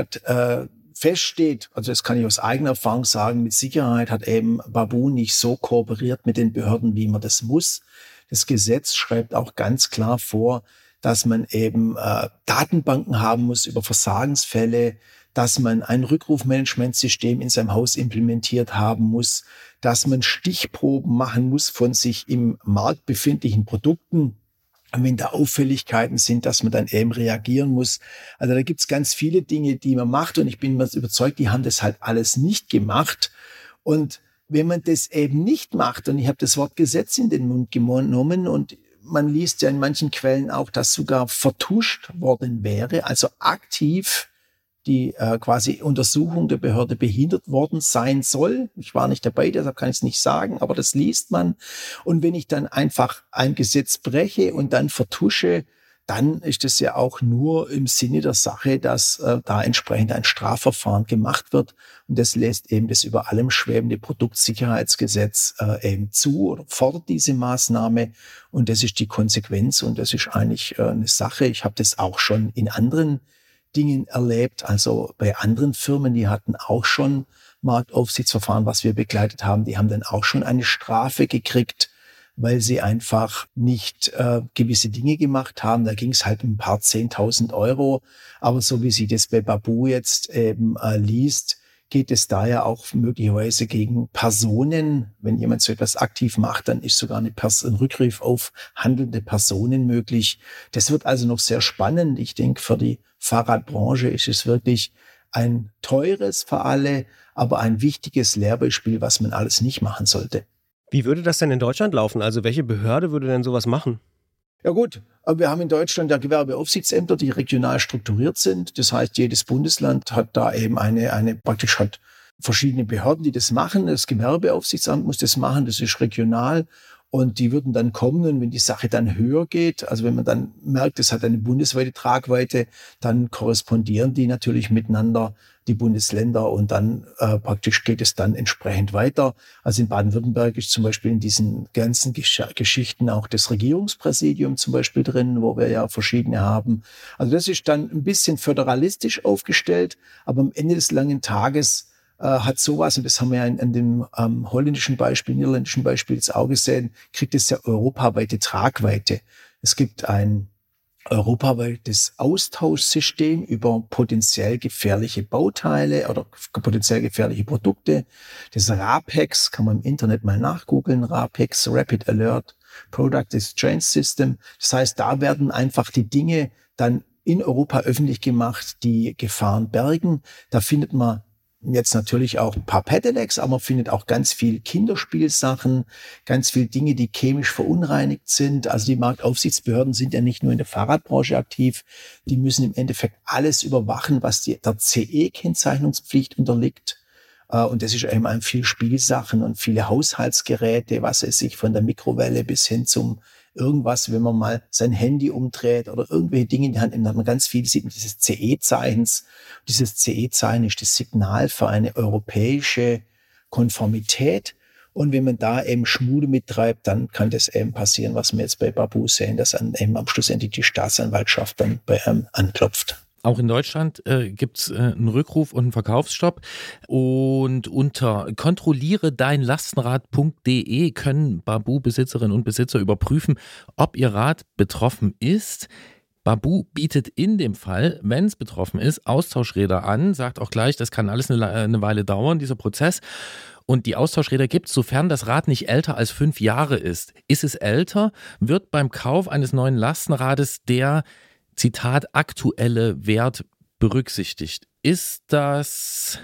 feststeht, also das kann ich aus eigener Erfahrung sagen, mit Sicherheit hat eben Babbo nicht so kooperiert mit den Behörden, wie man das muss. Das Gesetz schreibt auch ganz klar vor, dass man eben Datenbanken haben muss über Versagensfälle, dass man ein Rückrufmanagementsystem in seinem Haus implementiert haben muss, dass man Stichproben machen muss von sich im Markt befindlichen Produkten. Und wenn da Auffälligkeiten sind, dass man dann eben reagieren muss. Also da gibt's ganz viele Dinge, die man macht. Und ich bin mir überzeugt, die haben das halt alles nicht gemacht. Und wenn man das eben nicht macht, und ich habe das Wort Gesetz in den Mund genommen und man liest ja in manchen Quellen auch, dass sogar vertuscht worden wäre, also aktiv die quasi Untersuchung der Behörde behindert worden sein soll. Ich war nicht dabei, deshalb kann ich es nicht sagen, aber das liest man. Und wenn ich dann einfach ein Gesetz breche und dann vertusche, dann ist es ja auch nur im Sinne der Sache, dass da entsprechend ein Strafverfahren gemacht wird. Und das lässt eben das über allem schwebende Produktsicherheitsgesetz eben zu oder fordert diese Maßnahme. Und das ist die Konsequenz und das ist eigentlich eine Sache. Ich habe das auch schon in anderen Dingen erlebt, also bei anderen Firmen, die hatten auch schon Marktaufsichtsverfahren, was wir begleitet haben. Die haben dann auch schon eine Strafe gekriegt, weil sie einfach nicht gewisse Dinge gemacht haben. Da ging es halt um ein paar 10.000 Euro. Aber so wie sie das bei Babbo jetzt eben liest, geht es da ja auch möglicherweise gegen Personen. Wenn jemand so etwas aktiv macht, dann ist sogar ein Rückgriff auf handelnde Personen möglich. Das wird also noch sehr spannend. Ich denke, für die Fahrradbranche ist es wirklich ein teures für alle, aber ein wichtiges Lehrbeispiel, was man alles nicht machen sollte. Wie würde das denn in Deutschland laufen? Also welche Behörde würde denn sowas machen? Ja gut, aber wir haben in Deutschland ja Gewerbeaufsichtsämter, die regional strukturiert sind. Das heißt, jedes Bundesland hat da eben praktisch hat verschiedene Behörden, die das machen. Das Gewerbeaufsichtsamt muss das machen, das ist regional. Und die würden dann kommen, und wenn die Sache dann höher geht, also wenn man dann merkt, es hat eine bundesweite Tragweite, dann korrespondieren die natürlich miteinander, die Bundesländer, und dann praktisch geht es dann entsprechend weiter. Also in Baden-Württemberg ist zum Beispiel in diesen ganzen Geschichten auch das Regierungspräsidium zum Beispiel drin, wo wir ja verschiedene haben. Also das ist dann ein bisschen föderalistisch aufgestellt, aber am Ende des langen Tages hat sowas, und das haben wir ja an dem holländischen Beispiel, niederländischen Beispiel jetzt auch gesehen, kriegt es ja europaweite Tragweite. Es gibt ein europaweites Austauschsystem über potenziell gefährliche Bauteile oder potenziell gefährliche Produkte. Das RAPEX, kann man im Internet mal nachgoogeln, RAPEX, Rapid Alert Product Exchange System. Das heißt, da werden einfach die Dinge dann in Europa öffentlich gemacht, die Gefahren bergen. Da findet man jetzt natürlich auch ein paar Pedelecs, aber man findet auch ganz viel Kinderspielsachen, ganz viel Dinge, die chemisch verunreinigt sind. Also die Marktaufsichtsbehörden sind ja nicht nur in der Fahrradbranche aktiv, die müssen im Endeffekt alles überwachen, was der CE-Kennzeichnungspflicht unterliegt. Und das ist eben ein viel Spielsachen und viele Haushaltsgeräte, was es sich von der Mikrowelle bis hin zum irgendwas, wenn man mal sein Handy umdreht oder irgendwelche Dinge in die Hand nimmt, hat man ganz viel, sieht man dieses CE-Zeichens. Dieses CE-Zeichen ist das Signal für eine europäische Konformität. Und wenn man da eben Schmude mittreibt, dann kann das eben passieren, was wir jetzt bei Baboo sehen, dass eben am Schluss endlich die Staatsanwaltschaft dann bei einem anklopft. Auch in Deutschland gibt es einen Rückruf und einen Verkaufsstopp. Und unter kontrollieredeinlastenrad.de können Baboo-Besitzerinnen und Besitzer überprüfen, ob ihr Rad betroffen ist. Baboo bietet in dem Fall, wenn es betroffen ist, Austauschräder an, sagt auch gleich, das kann alles eine Weile dauern, dieser Prozess. Und die Austauschräder gibt es, sofern das Rad nicht älter als 5 Jahre ist. Ist es älter, wird beim Kauf eines neuen Lastenrades der Zitat, aktuelle Wert berücksichtigt. Ist das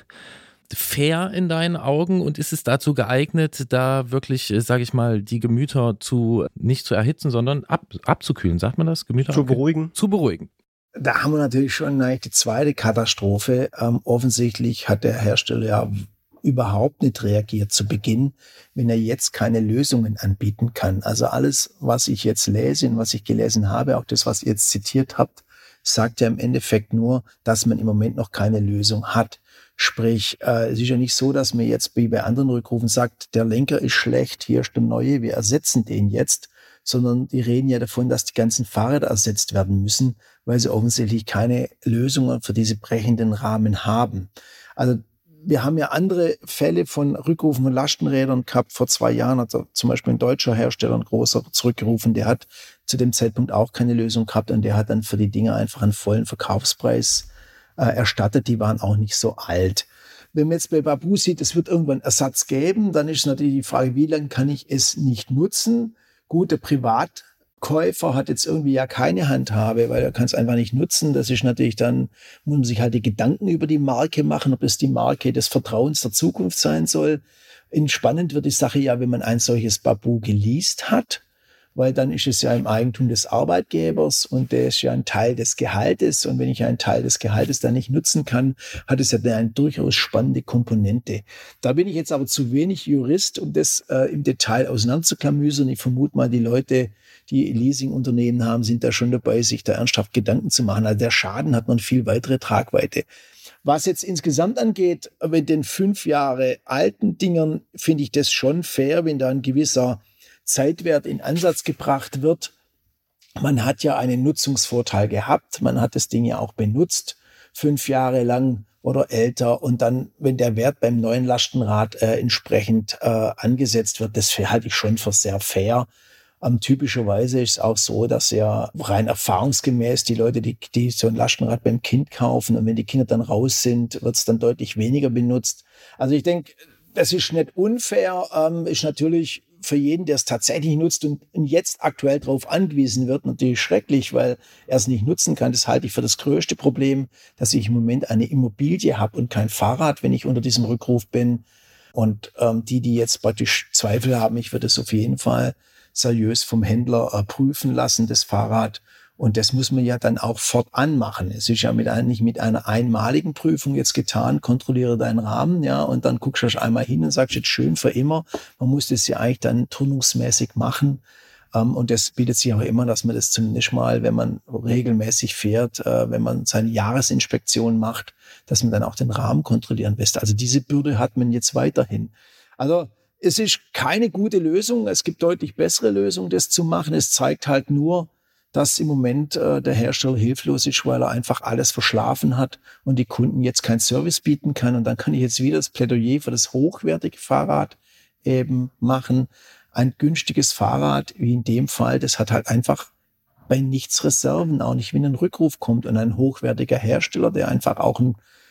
fair in deinen Augen und ist es dazu geeignet, da wirklich, sage ich mal, die Gemüter nicht zu erhitzen, sondern abzukühlen? Sagt man das? Gemüter zu beruhigen? Zu beruhigen. Da haben wir natürlich schon eigentlich die zweite Katastrophe. Offensichtlich hat der Hersteller ja überhaupt nicht reagiert zu Beginn, wenn er jetzt keine Lösungen anbieten kann. Also alles, was ich jetzt lese und was ich gelesen habe, auch das, was ihr jetzt zitiert habt, sagt ja im Endeffekt nur, dass man im Moment noch keine Lösung hat. Sprich, es ist ja nicht so, dass man jetzt wie bei anderen Rückrufen sagt, der Lenker ist schlecht, hier ist der neue, wir ersetzen den jetzt, sondern die reden ja davon, dass die ganzen Fahrräder ersetzt werden müssen, weil sie offensichtlich keine Lösungen für diese brechenden Rahmen haben. Also wir haben ja andere Fälle von Rückrufen von Lastenrädern gehabt. Vor 2 Jahren hat zum Beispiel ein deutscher Hersteller, ein großer, zurückgerufen. Der hat zu dem Zeitpunkt auch keine Lösung gehabt und der hat dann für die Dinger einfach einen vollen Verkaufspreis erstattet. Die waren auch nicht so alt. Wenn man jetzt bei Baboo sieht, es wird irgendwann Ersatz geben, dann ist natürlich die Frage, wie lange kann ich es nicht nutzen? Gut, der Privatkäufer hat jetzt irgendwie ja keine Handhabe, weil er kann es einfach nicht nutzen. Das ist natürlich dann, muss man sich halt die Gedanken über die Marke machen, ob es die Marke des Vertrauens der Zukunft sein soll. Spannend wird die Sache ja, wenn man ein solches Baboo geleast hat, weil dann ist es ja im Eigentum des Arbeitgebers und der ist ja ein Teil des Gehaltes. Und wenn ich einen Teil des Gehaltes dann nicht nutzen kann, hat es ja dann eine durchaus spannende Komponente. Da bin ich jetzt aber zu wenig Jurist, um das im Detail auseinanderzuklamüsern. Ich vermute mal, die Leute, die Leasingunternehmen haben, sind da schon dabei, sich da ernsthaft Gedanken zu machen. Also der Schaden hat man viel weitere Tragweite. Was jetzt insgesamt angeht, mit den 5 Jahre alten Dingern, finde ich das schon fair, wenn da ein gewisser Zeitwert in Ansatz gebracht wird. Man hat ja einen Nutzungsvorteil gehabt. Man hat das Ding ja auch benutzt, 5 Jahre lang oder älter. Und dann, wenn der Wert beim neuen Lastenrad entsprechend angesetzt wird, das halte ich schon für sehr fair. Typischerweise ist es auch so, dass ja rein erfahrungsgemäß die Leute, die so ein Lastenrad beim Kind kaufen und wenn die Kinder dann raus sind, wird es dann deutlich weniger benutzt. Also ich denke, das ist nicht unfair, ist natürlich für jeden, der es tatsächlich nutzt und jetzt aktuell darauf angewiesen wird, natürlich schrecklich, weil er es nicht nutzen kann. Das halte ich für das größte Problem, dass ich im Moment eine Immobilie habe und kein Fahrrad, wenn ich unter diesem Rückruf bin. Und die jetzt praktisch Zweifel haben, ich würde es auf jeden Fall seriös vom Händler prüfen lassen, das Fahrrad. Und das muss man ja dann auch fortan machen. Es ist ja nicht mit einer einmaligen Prüfung jetzt getan, kontrolliere deinen Rahmen, ja, und dann guckst du einmal hin und sagst jetzt schön für immer. Man muss das ja eigentlich dann turnungsmäßig machen. Und das bietet sich auch immer, dass man das zumindest mal, wenn man regelmäßig fährt, wenn man seine Jahresinspektion macht, dass man dann auch den Rahmen kontrollieren lässt. Also diese Bürde hat man jetzt weiterhin. Also es ist keine gute Lösung. Es gibt deutlich bessere Lösungen, das zu machen. Es zeigt halt nur, dass im Moment der Hersteller hilflos ist, weil er einfach alles verschlafen hat und die Kunden jetzt keinen Service bieten kann. Und dann kann ich jetzt wieder das Plädoyer für das hochwertige Fahrrad eben machen. Ein günstiges Fahrrad, wie in dem Fall, das hat halt einfach bei nichts Reserven, auch nicht, wenn ein Rückruf kommt. Und ein hochwertiger Hersteller, der einfach auch ein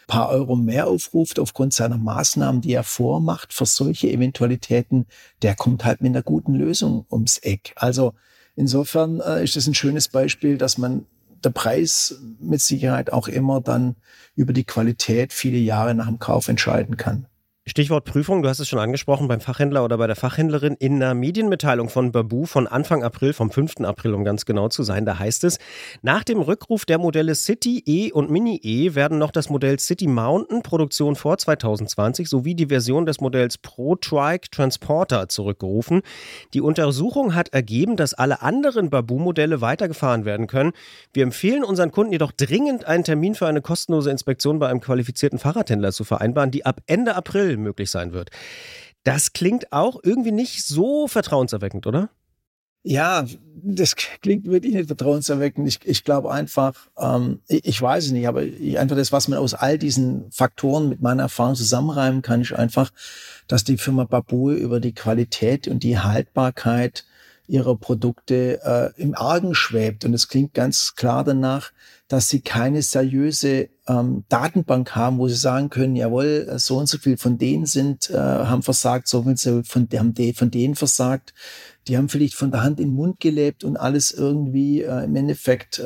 paar Euro mehr aufruft aufgrund seiner Maßnahmen, die er vormacht für solche Eventualitäten, der kommt halt mit einer guten Lösung ums Eck. Also insofern ist das ein schönes Beispiel, dass man der Preis mit Sicherheit auch immer dann über die Qualität viele Jahre nach dem Kauf entscheiden kann. Stichwort Prüfung, du hast es schon angesprochen, beim Fachhändler oder bei der Fachhändlerin. In einer Medienmitteilung von Baboo von Anfang April, vom 5. April, um ganz genau zu sein, da heißt es, nach dem Rückruf der Modelle City, E und Mini E werden noch das Modell City Mountain, Produktion vor 2020, sowie die Version des Modells ProTrike Transporter zurückgerufen. Die Untersuchung hat ergeben, dass alle anderen Baboo-Modelle weitergefahren werden können. Wir empfehlen unseren Kunden jedoch dringend, einen Termin für eine kostenlose Inspektion bei einem qualifizierten Fahrradhändler zu vereinbaren, die ab Ende April möglich sein wird. Das klingt auch irgendwie nicht so vertrauenserweckend, oder? Ja, das klingt wirklich nicht vertrauenserweckend. Ich glaube einfach, ich weiß es nicht, aber einfach das, was man aus all diesen Faktoren mit meiner Erfahrung zusammenreimen kann, ist einfach, dass die Firma Baboo über die Qualität und die Haltbarkeit ihrer Produkte im Argen schwebt. Und es klingt ganz klar danach, dass sie keine seriöse Datenbank haben, wo sie sagen können, jawohl, so und so viel von denen haben versagt, so viel von denen versagt. Die haben vielleicht von der Hand in den Mund gelebt und alles irgendwie im Endeffekt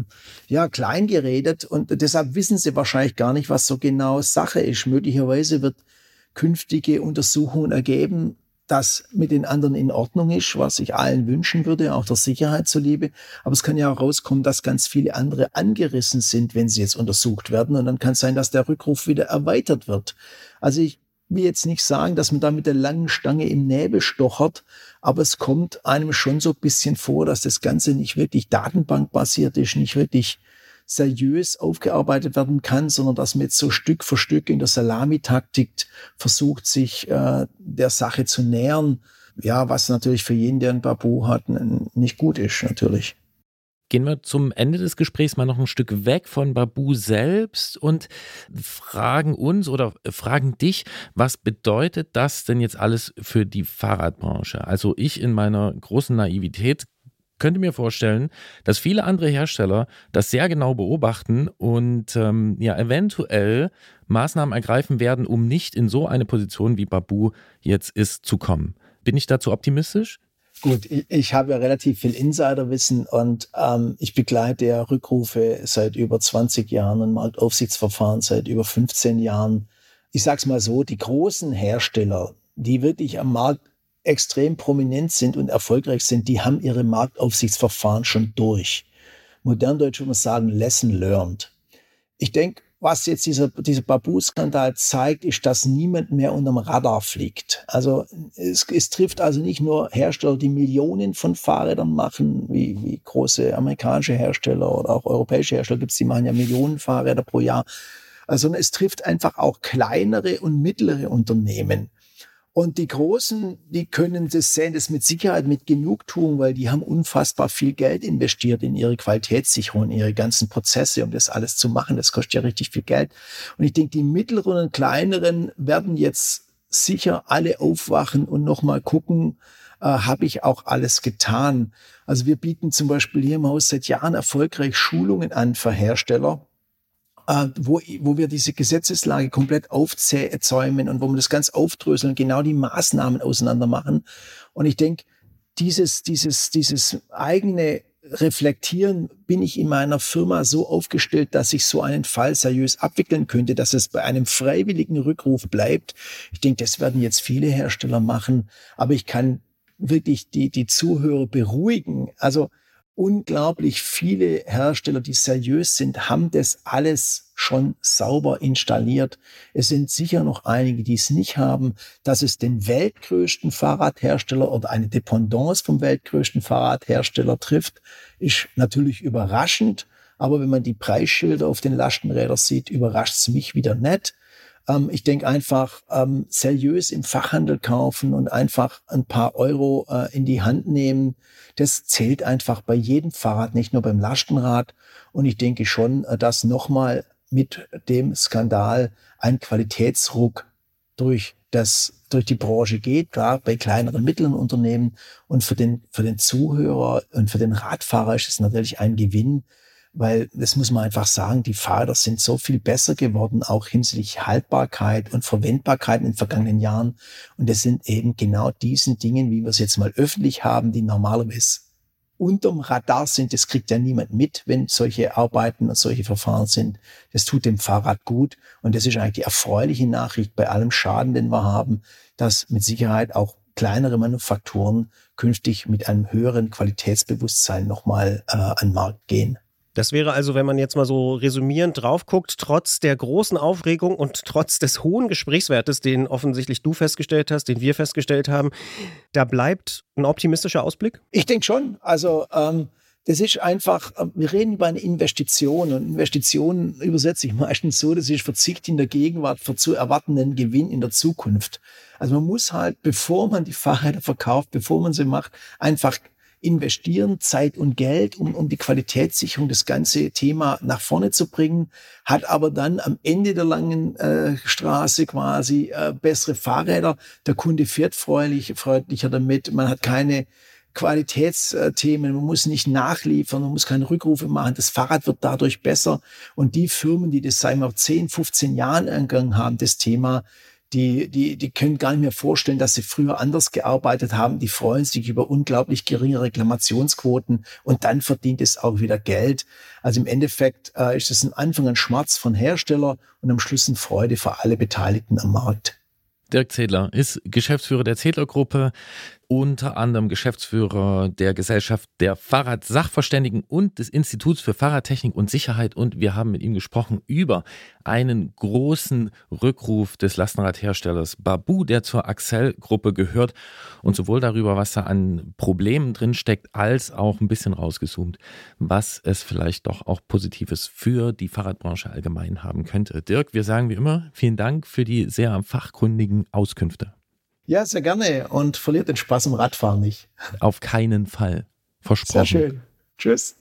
klein geredet. Und deshalb wissen sie wahrscheinlich gar nicht, was so genau Sache ist. Möglicherweise wird künftige Untersuchungen ergeben, das mit den anderen in Ordnung ist, was ich allen wünschen würde, auch der Sicherheit zuliebe. Aber es kann ja auch rauskommen, dass ganz viele andere angerissen sind, wenn sie jetzt untersucht werden. Und dann kann es sein, dass der Rückruf wieder erweitert wird. Also ich will jetzt nicht sagen, dass man da mit der langen Stange im Nebel stochert, aber es kommt einem schon so ein bisschen vor, dass das Ganze nicht wirklich datenbankbasiert ist, nicht wirklich seriös aufgearbeitet werden kann, sondern dass man jetzt so Stück für Stück in der Salamitaktik versucht, sich der Sache zu nähern. Ja, was natürlich für jeden, der ein Baboo hat, nicht gut ist, natürlich. Gehen wir zum Ende des Gesprächs mal noch ein Stück weg von Baboo selbst und fragen uns oder fragen dich, was bedeutet das denn jetzt alles für die Fahrradbranche? Also ich in meiner großen Naivität könnte mir vorstellen, dass viele andere Hersteller das sehr genau beobachten und eventuell Maßnahmen ergreifen werden, um nicht in so eine Position wie Baboo jetzt ist zu kommen. Bin ich dazu optimistisch? Gut, ich habe ja relativ viel Insiderwissen und ich begleite ja Rückrufe seit über 20 Jahren und Marktaufsichtsverfahren seit über 15 Jahren. Ich sag's mal so, die großen Hersteller, die wirklich am Markt extrem prominent sind und erfolgreich sind, die haben ihre Marktaufsichtsverfahren schon durch. Moderndeutsch würde man sagen, lesson learned. Ich denke, was jetzt dieser Baboo-Skandal zeigt, ist, dass niemand mehr unterm Radar fliegt. Also es trifft also nicht nur Hersteller, die Millionen von Fahrrädern machen, wie große amerikanische Hersteller oder auch europäische Hersteller gibt's, die machen ja Millionen Fahrräder pro Jahr. Also es trifft einfach auch kleinere und mittlere Unternehmen. Und die Großen, die sehen das mit Sicherheit mit Genugtuung, weil die haben unfassbar viel Geld investiert in ihre Qualitätssicherung, in ihre ganzen Prozesse, um das alles zu machen. Das kostet ja richtig viel Geld. Und ich denke, die mittleren und kleineren werden jetzt sicher alle aufwachen und nochmal gucken, habe ich auch alles getan. Also wir bieten zum Beispiel hier im Haus seit Jahren erfolgreich Schulungen an für Hersteller, wo wir diese Gesetzeslage komplett aufzäumen und wo wir das ganz aufdröseln und genau die Maßnahmen auseinander machen. Und ich denke, dieses eigene Reflektieren, bin ich in meiner Firma so aufgestellt, dass ich so einen Fall seriös abwickeln könnte, dass es bei einem freiwilligen Rückruf bleibt. Ich denke, das werden jetzt viele Hersteller machen, aber ich kann wirklich die Zuhörer beruhigen. Also unglaublich viele Hersteller, die seriös sind, haben das alles schon sauber installiert. Es sind sicher noch einige, die es nicht haben. Dass es den weltgrößten Fahrradhersteller oder eine Dependance vom weltgrößten Fahrradhersteller trifft, ist natürlich überraschend. Aber wenn man die Preisschilder auf den Lastenrädern sieht, überrascht es mich wieder nicht. Ich denke einfach, seriös im Fachhandel kaufen und einfach ein paar Euro in die Hand nehmen, das zählt einfach bei jedem Fahrrad, nicht nur beim Lastenrad. Und ich denke schon, dass nochmal mit dem Skandal ein Qualitätsruck durch die Branche geht, klar, bei kleineren, mittleren Unternehmen. Und für den Zuhörer und für den Radfahrer ist es natürlich ein Gewinn, weil das muss man einfach sagen, die Fahrräder sind so viel besser geworden, auch hinsichtlich Haltbarkeit und Verwendbarkeit in den vergangenen Jahren. Und das sind eben genau diesen Dingen, wie wir es jetzt mal öffentlich haben, die normalerweise unterm Radar sind. Das kriegt ja niemand mit, wenn solche Arbeiten und solche Verfahren sind. Das tut dem Fahrrad gut. Und das ist eigentlich die erfreuliche Nachricht bei allem Schaden, den wir haben, dass mit Sicherheit auch kleinere Manufakturen künftig mit einem höheren Qualitätsbewusstsein nochmal an den Markt gehen. Das wäre also, wenn man jetzt mal so resümierend drauf guckt, trotz der großen Aufregung und trotz des hohen Gesprächswertes, den offensichtlich du festgestellt hast, den wir festgestellt haben, da bleibt ein optimistischer Ausblick? Ich denke schon. Also das ist einfach, wir reden über eine Investition und Investitionen übersetze ich meistens so, das ist Verzicht in der Gegenwart für zu erwartenden Gewinn in der Zukunft. Also man muss halt, bevor man die Fahrräder verkauft, bevor man sie macht, einfach investieren, Zeit und Geld, um die Qualitätssicherung, das ganze Thema nach vorne zu bringen, hat aber dann am Ende der langen Straße quasi bessere Fahrräder. Der Kunde fährt freundlicher damit, man hat keine Qualitätsthemen, man muss nicht nachliefern, man muss keine Rückrufe machen, das Fahrrad wird dadurch besser. Und die Firmen, die das seit 10, 15 Jahren angegangen haben, das Thema, die können gar nicht mehr vorstellen, dass sie früher anders gearbeitet haben. Die freuen sich über unglaublich geringe Reklamationsquoten und dann verdient es auch wieder Geld. Also im Endeffekt ist es am Anfang ein Schmerz von Hersteller und am Schluss eine Freude für alle Beteiligten am Markt. Dirk Zedler ist Geschäftsführer der Zedler-Gruppe, unter anderem Geschäftsführer der Gesellschaft der Fahrradsachverständigen und des Instituts für Fahrradtechnik und Sicherheit. Und wir haben mit ihm gesprochen über einen großen Rückruf des Lastenradherstellers Babboe, der zur Accell-Gruppe gehört, und sowohl darüber, was da an Problemen drin steckt, als auch ein bisschen rausgezoomt, was es vielleicht doch auch Positives für die Fahrradbranche allgemein haben könnte. Dirk, wir sagen wie immer, vielen Dank für die sehr fachkundigen Auskünfte. Ja, sehr gerne und verliert den Spaß im Radfahren nicht. Auf keinen Fall. Versprochen. Sehr schön. Tschüss.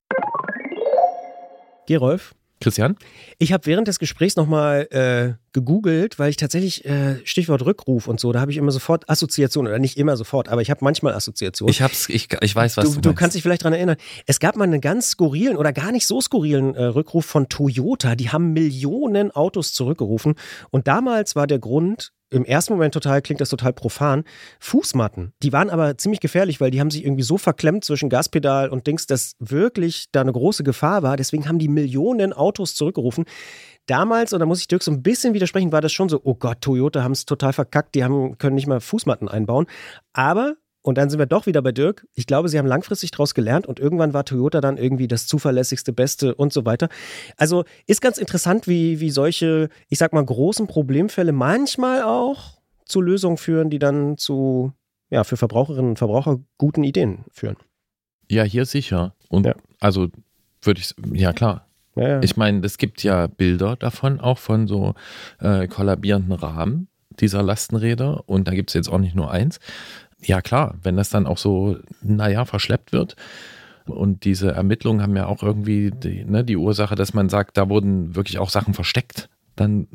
Gerolf? Christian? Ich habe während des Gesprächs nochmal gegoogelt, weil ich tatsächlich Stichwort Rückruf und so, da habe ich immer sofort Assoziationen, oder nicht immer sofort, aber ich habe manchmal Assoziationen. Ich weiß, was du kannst dich vielleicht daran erinnern. Es gab mal einen ganz skurrilen oder gar nicht so skurrilen Rückruf von Toyota. Die haben Millionen Autos zurückgerufen und damals war der Grund, im ersten Moment klingt das total profan, Fußmatten. Die waren aber ziemlich gefährlich, weil die haben sich irgendwie so verklemmt zwischen Gaspedal und Dings, dass wirklich da eine große Gefahr war. Deswegen haben die Millionen Autos zurückgerufen. Damals, und da muss ich Dirk so ein bisschen widersprechen, war das schon so, oh Gott, Toyota haben es total verkackt, können nicht mal Fußmatten einbauen. Aber, und dann sind wir doch wieder bei Dirk, ich glaube, sie haben langfristig daraus gelernt und irgendwann war Toyota dann irgendwie das zuverlässigste, Beste und so weiter. Also ist ganz interessant, wie solche, ich sag mal, großen Problemfälle manchmal auch zu Lösungen führen, die dann zu, ja, für Verbraucherinnen und Verbraucher guten Ideen führen. Ja, hier sicher. Und ja. Also würde ich, ja klar. Ja. Ich meine, es gibt ja Bilder davon, auch von so kollabierenden Rahmen dieser Lastenräder und da gibt es jetzt auch nicht nur eins. Ja klar, wenn das dann auch so, verschleppt wird und diese Ermittlungen haben ja auch irgendwie die Ursache, dass man sagt, da wurden wirklich auch Sachen versteckt. Dann.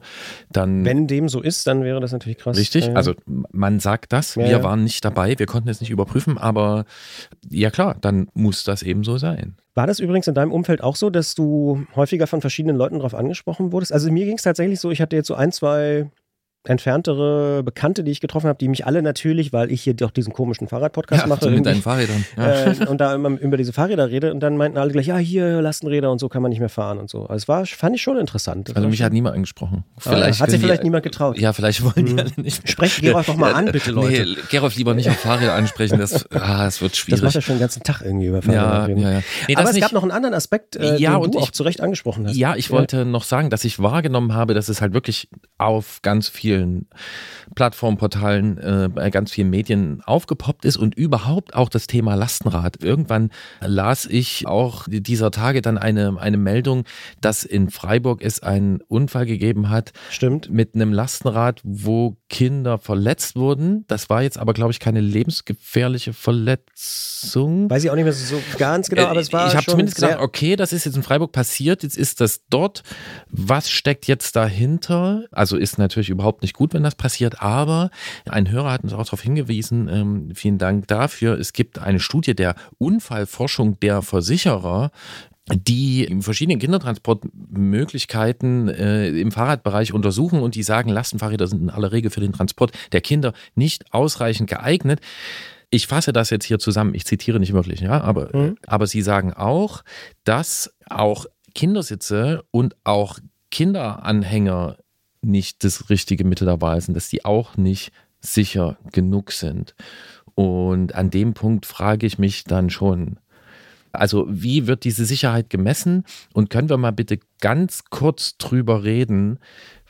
Wenn dem so ist, dann wäre das natürlich krass. Richtig, also man sagt das, wir waren nicht dabei, wir konnten es nicht überprüfen, aber ja klar, dann muss das eben so sein. War das übrigens in deinem Umfeld auch so, dass du häufiger von verschiedenen Leuten darauf angesprochen wurdest? Also mir ging es tatsächlich so, ich hatte jetzt so 1, 2 entferntere Bekannte, die ich getroffen habe, die mich alle natürlich, weil ich hier doch diesen komischen Fahrrad-Podcast mache. Mit deinen Fahrrädern. Ja. Und da immer über diese Fahrräder rede und dann meinten alle gleich, ja, hier Lastenräder und so kann man nicht mehr fahren und so. Also fand ich schon interessant. Also mich hat niemand angesprochen. Hat sich vielleicht niemand getraut. Ja, vielleicht wollen die alle nicht. Sprecht Gerolf doch mal an, bitte, Leute. Nee, Gerolf lieber nicht auf Fahrräder ansprechen, das wird schwierig. Das macht ja schon den ganzen Tag irgendwie über Fahrräder reden. Ja. Nee, aber es gab noch einen anderen Aspekt, den du auch zu Recht angesprochen hast. Ja, ich wollte noch sagen, dass ich wahrgenommen habe, dass es halt wirklich auf ganz vielen Plattformportalen, bei ganz vielen Medien aufgepoppt ist und überhaupt auch das Thema Lastenrad. Irgendwann las ich auch dieser Tage dann eine Meldung, dass in Freiburg es einen Unfall gegeben hat. Stimmt. Mit einem Lastenrad, wo Kinder verletzt wurden. Das war jetzt aber, glaube ich, keine lebensgefährliche Verletzung. Weiß ich auch nicht mehr so ganz genau, aber es war ich habe zumindest gedacht, okay, das ist jetzt in Freiburg passiert, jetzt ist das dort. Was steckt jetzt dahinter? Also ist natürlich überhaupt nicht gut, wenn das passiert, aber ein Hörer hat uns auch darauf hingewiesen, vielen Dank dafür, es gibt eine Studie der Unfallforschung der Versicherer die verschiedene Kindertransportmöglichkeiten im Fahrradbereich untersuchen und die sagen, Lastenfahrräder sind in aller Regel für den Transport der Kinder nicht ausreichend geeignet. Ich fasse das jetzt hier zusammen, ich zitiere nicht wirklich, ja, aber sie sagen auch, dass auch Kindersitze und auch Kinderanhänger nicht das richtige Mittel der Wahl sind, dass die auch nicht sicher genug sind. Und an dem Punkt frage ich mich dann schon, also wie wird diese Sicherheit gemessen? Und können wir mal bitte ganz kurz drüber reden,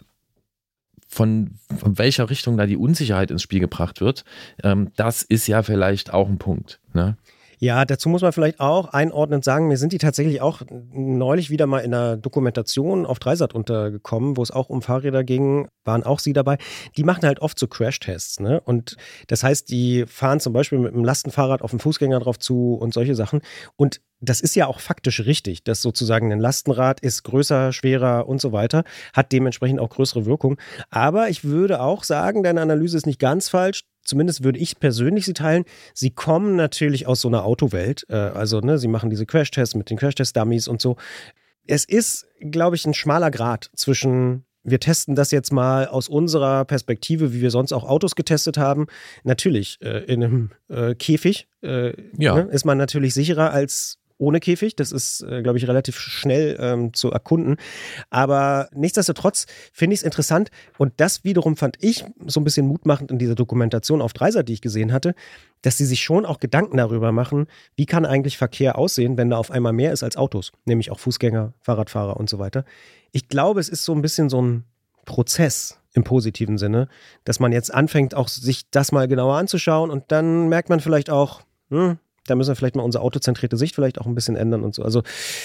von welcher Richtung da die Unsicherheit ins Spiel gebracht wird? Das ist ja vielleicht auch ein Punkt, ne? Ja, dazu muss man vielleicht auch einordnend sagen, mir sind die tatsächlich auch neulich wieder mal in einer Dokumentation auf Dreisat untergekommen, wo es auch um Fahrräder ging, waren auch sie dabei. Die machen halt oft so Crashtests, ne? Und das heißt, die fahren zum Beispiel mit einem Lastenfahrrad auf den Fußgänger drauf zu und solche Sachen. Und das ist ja auch faktisch richtig, dass sozusagen ein Lastenrad ist größer, schwerer und so weiter, hat dementsprechend auch größere Wirkung. Aber ich würde auch sagen, deine Analyse ist nicht ganz falsch. Zumindest würde ich persönlich sie teilen. Sie kommen natürlich aus so einer Autowelt. Also, ne, sie machen diese Crashtests mit den Crashtest-Dummies und so. Es ist, glaube ich, ein schmaler Grat zwischen, wir testen das jetzt mal aus unserer Perspektive, wie wir sonst auch Autos getestet haben. Natürlich, in einem Käfig ne, ist man natürlich sicherer als ohne Käfig. Das ist, glaube ich, relativ schnell zu erkunden. Aber nichtsdestotrotz finde ich es interessant. Und das wiederum fand ich so ein bisschen mutmachend in dieser Dokumentation auf Dreisat, die ich gesehen hatte, dass sie sich schon auch Gedanken darüber machen, wie kann eigentlich Verkehr aussehen, wenn da auf einmal mehr ist als Autos, nämlich auch Fußgänger, Fahrradfahrer und so weiter. Ich glaube, es ist so ein bisschen so ein Prozess im positiven Sinne, dass man jetzt anfängt, auch sich das mal genauer anzuschauen und dann merkt man vielleicht auch, da müssen wir vielleicht mal unsere autozentrierte Sicht vielleicht auch ein bisschen ändern und so. Also,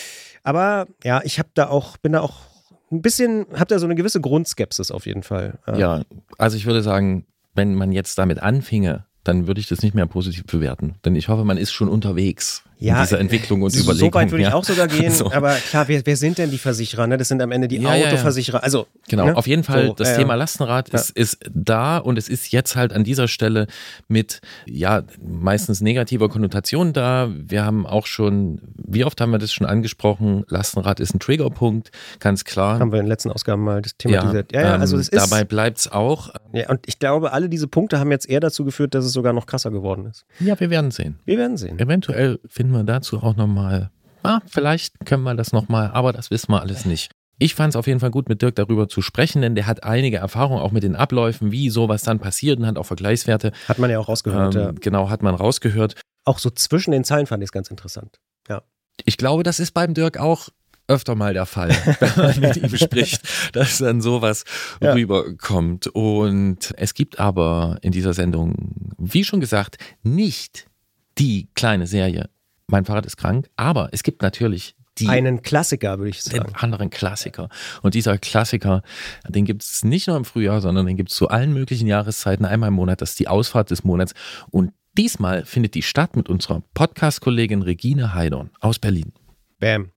aber ja, bin da auch ein bisschen, habe da so eine gewisse Grundskepsis auf jeden Fall. Ja, also ich würde sagen, wenn man jetzt damit anfinge, dann würde ich das nicht mehr positiv bewerten. Denn ich hoffe, man ist schon unterwegs in dieser Entwicklung und Überlegung. So weit würde ich auch sogar gehen. So. Aber klar, wer sind denn die Versicherer? Ne? Das sind am Ende die Autoversicherer. Also, genau, ne? auf jeden Fall, das Thema Lastenrad ist da und es ist jetzt halt an dieser Stelle mit meistens negativer Konnotation da. Wir haben auch schon, wie oft haben wir das schon angesprochen, Lastenrad ist ein Triggerpunkt, ganz klar. Haben wir in den letzten Ausgaben mal das thematisiert. Also das ist, dabei bleibt es auch. Ja, und ich glaube, alle diese Punkte haben jetzt eher dazu geführt, dass es sogar noch krasser geworden ist. Ja, wir werden sehen. Eventuell finden wir dazu auch nochmal, vielleicht können wir das nochmal, aber das wissen wir alles nicht. Ich fand es auf jeden Fall gut, mit Dirk darüber zu sprechen, denn der hat einige Erfahrungen auch mit den Abläufen, wie sowas dann passiert und hat auch Vergleichswerte. Hat man ja auch rausgehört. Genau, hat man rausgehört. Auch so zwischen den Zeilen fand ich es ganz interessant. Ja. Ich glaube, das ist beim Dirk auch öfter mal der Fall, wenn man mit ihm spricht, dass dann sowas rüberkommt. Und es gibt aber in dieser Sendung, wie schon gesagt, nicht die kleine Serie Mein Fahrrad ist krank, aber es gibt natürlich einen Klassiker, würde ich sagen. Den anderen Klassiker. Und dieser Klassiker, den gibt es nicht nur im Frühjahr, sondern den gibt es zu allen möglichen Jahreszeiten, einmal im Monat. Das ist die Ausfahrt des Monats. Und diesmal findet die statt mit unserer Podcast-Kollegin Regine Heidorn aus Berlin. Bam.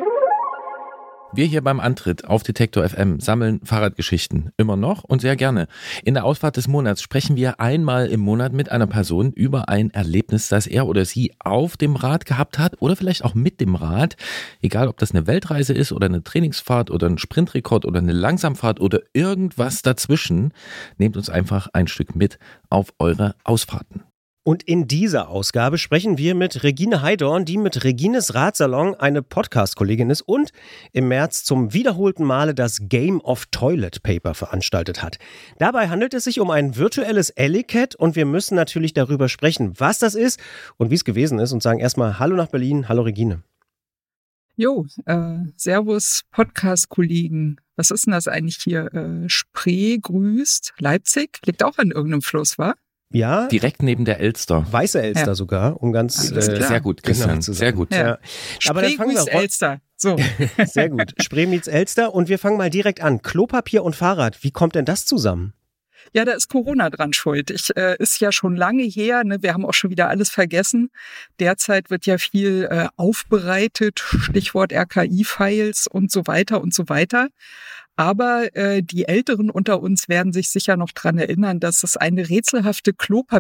Wir hier beim Antritt auf Detektor FM sammeln Fahrradgeschichten. Immer noch und sehr gerne. In der Ausfahrt des Monats sprechen wir einmal im Monat mit einer Person über ein Erlebnis, das er oder sie auf dem Rad gehabt hat oder vielleicht auch mit dem Rad. Egal, ob das eine Weltreise ist oder eine Trainingsfahrt oder ein Sprintrekord oder eine Langsamfahrt oder irgendwas dazwischen. Nehmt uns einfach ein Stück mit auf eure Ausfahrten. Und in dieser Ausgabe sprechen wir mit Regine Heidorn, die mit Regines Radsalon eine Podcast-Kollegin ist und im März zum wiederholten Male das Game of Toilet Paper veranstaltet hat. Dabei handelt es sich um ein virtuelles Ellicat und wir müssen natürlich darüber sprechen, was das ist und wie es gewesen ist und sagen erstmal Hallo nach Berlin, hallo Regine. Jo, servus Podcast-Kollegen. Was ist denn das eigentlich hier? Spree grüßt Leipzig? Liegt auch an irgendeinem Fluss, wa? Ja. Direkt neben der Elster. Weiße Elster sogar, um ganz sehr gut, Christian, genau sehr gut. Ja. Aber dann fangen wir Elster. So. Sehr gut. Spree meets Elster und wir fangen mal direkt an. Klopapier und Fahrrad, wie kommt denn das zusammen? Ja, da ist Corona dran schuld. Ist ja schon lange her, ne? Wir haben auch schon wieder alles vergessen. Derzeit wird ja viel aufbereitet, Stichwort RKI-Files und so weiter und so weiter. Aber die Älteren unter uns werden sich sicher noch dran erinnern, dass es eine rätselhafte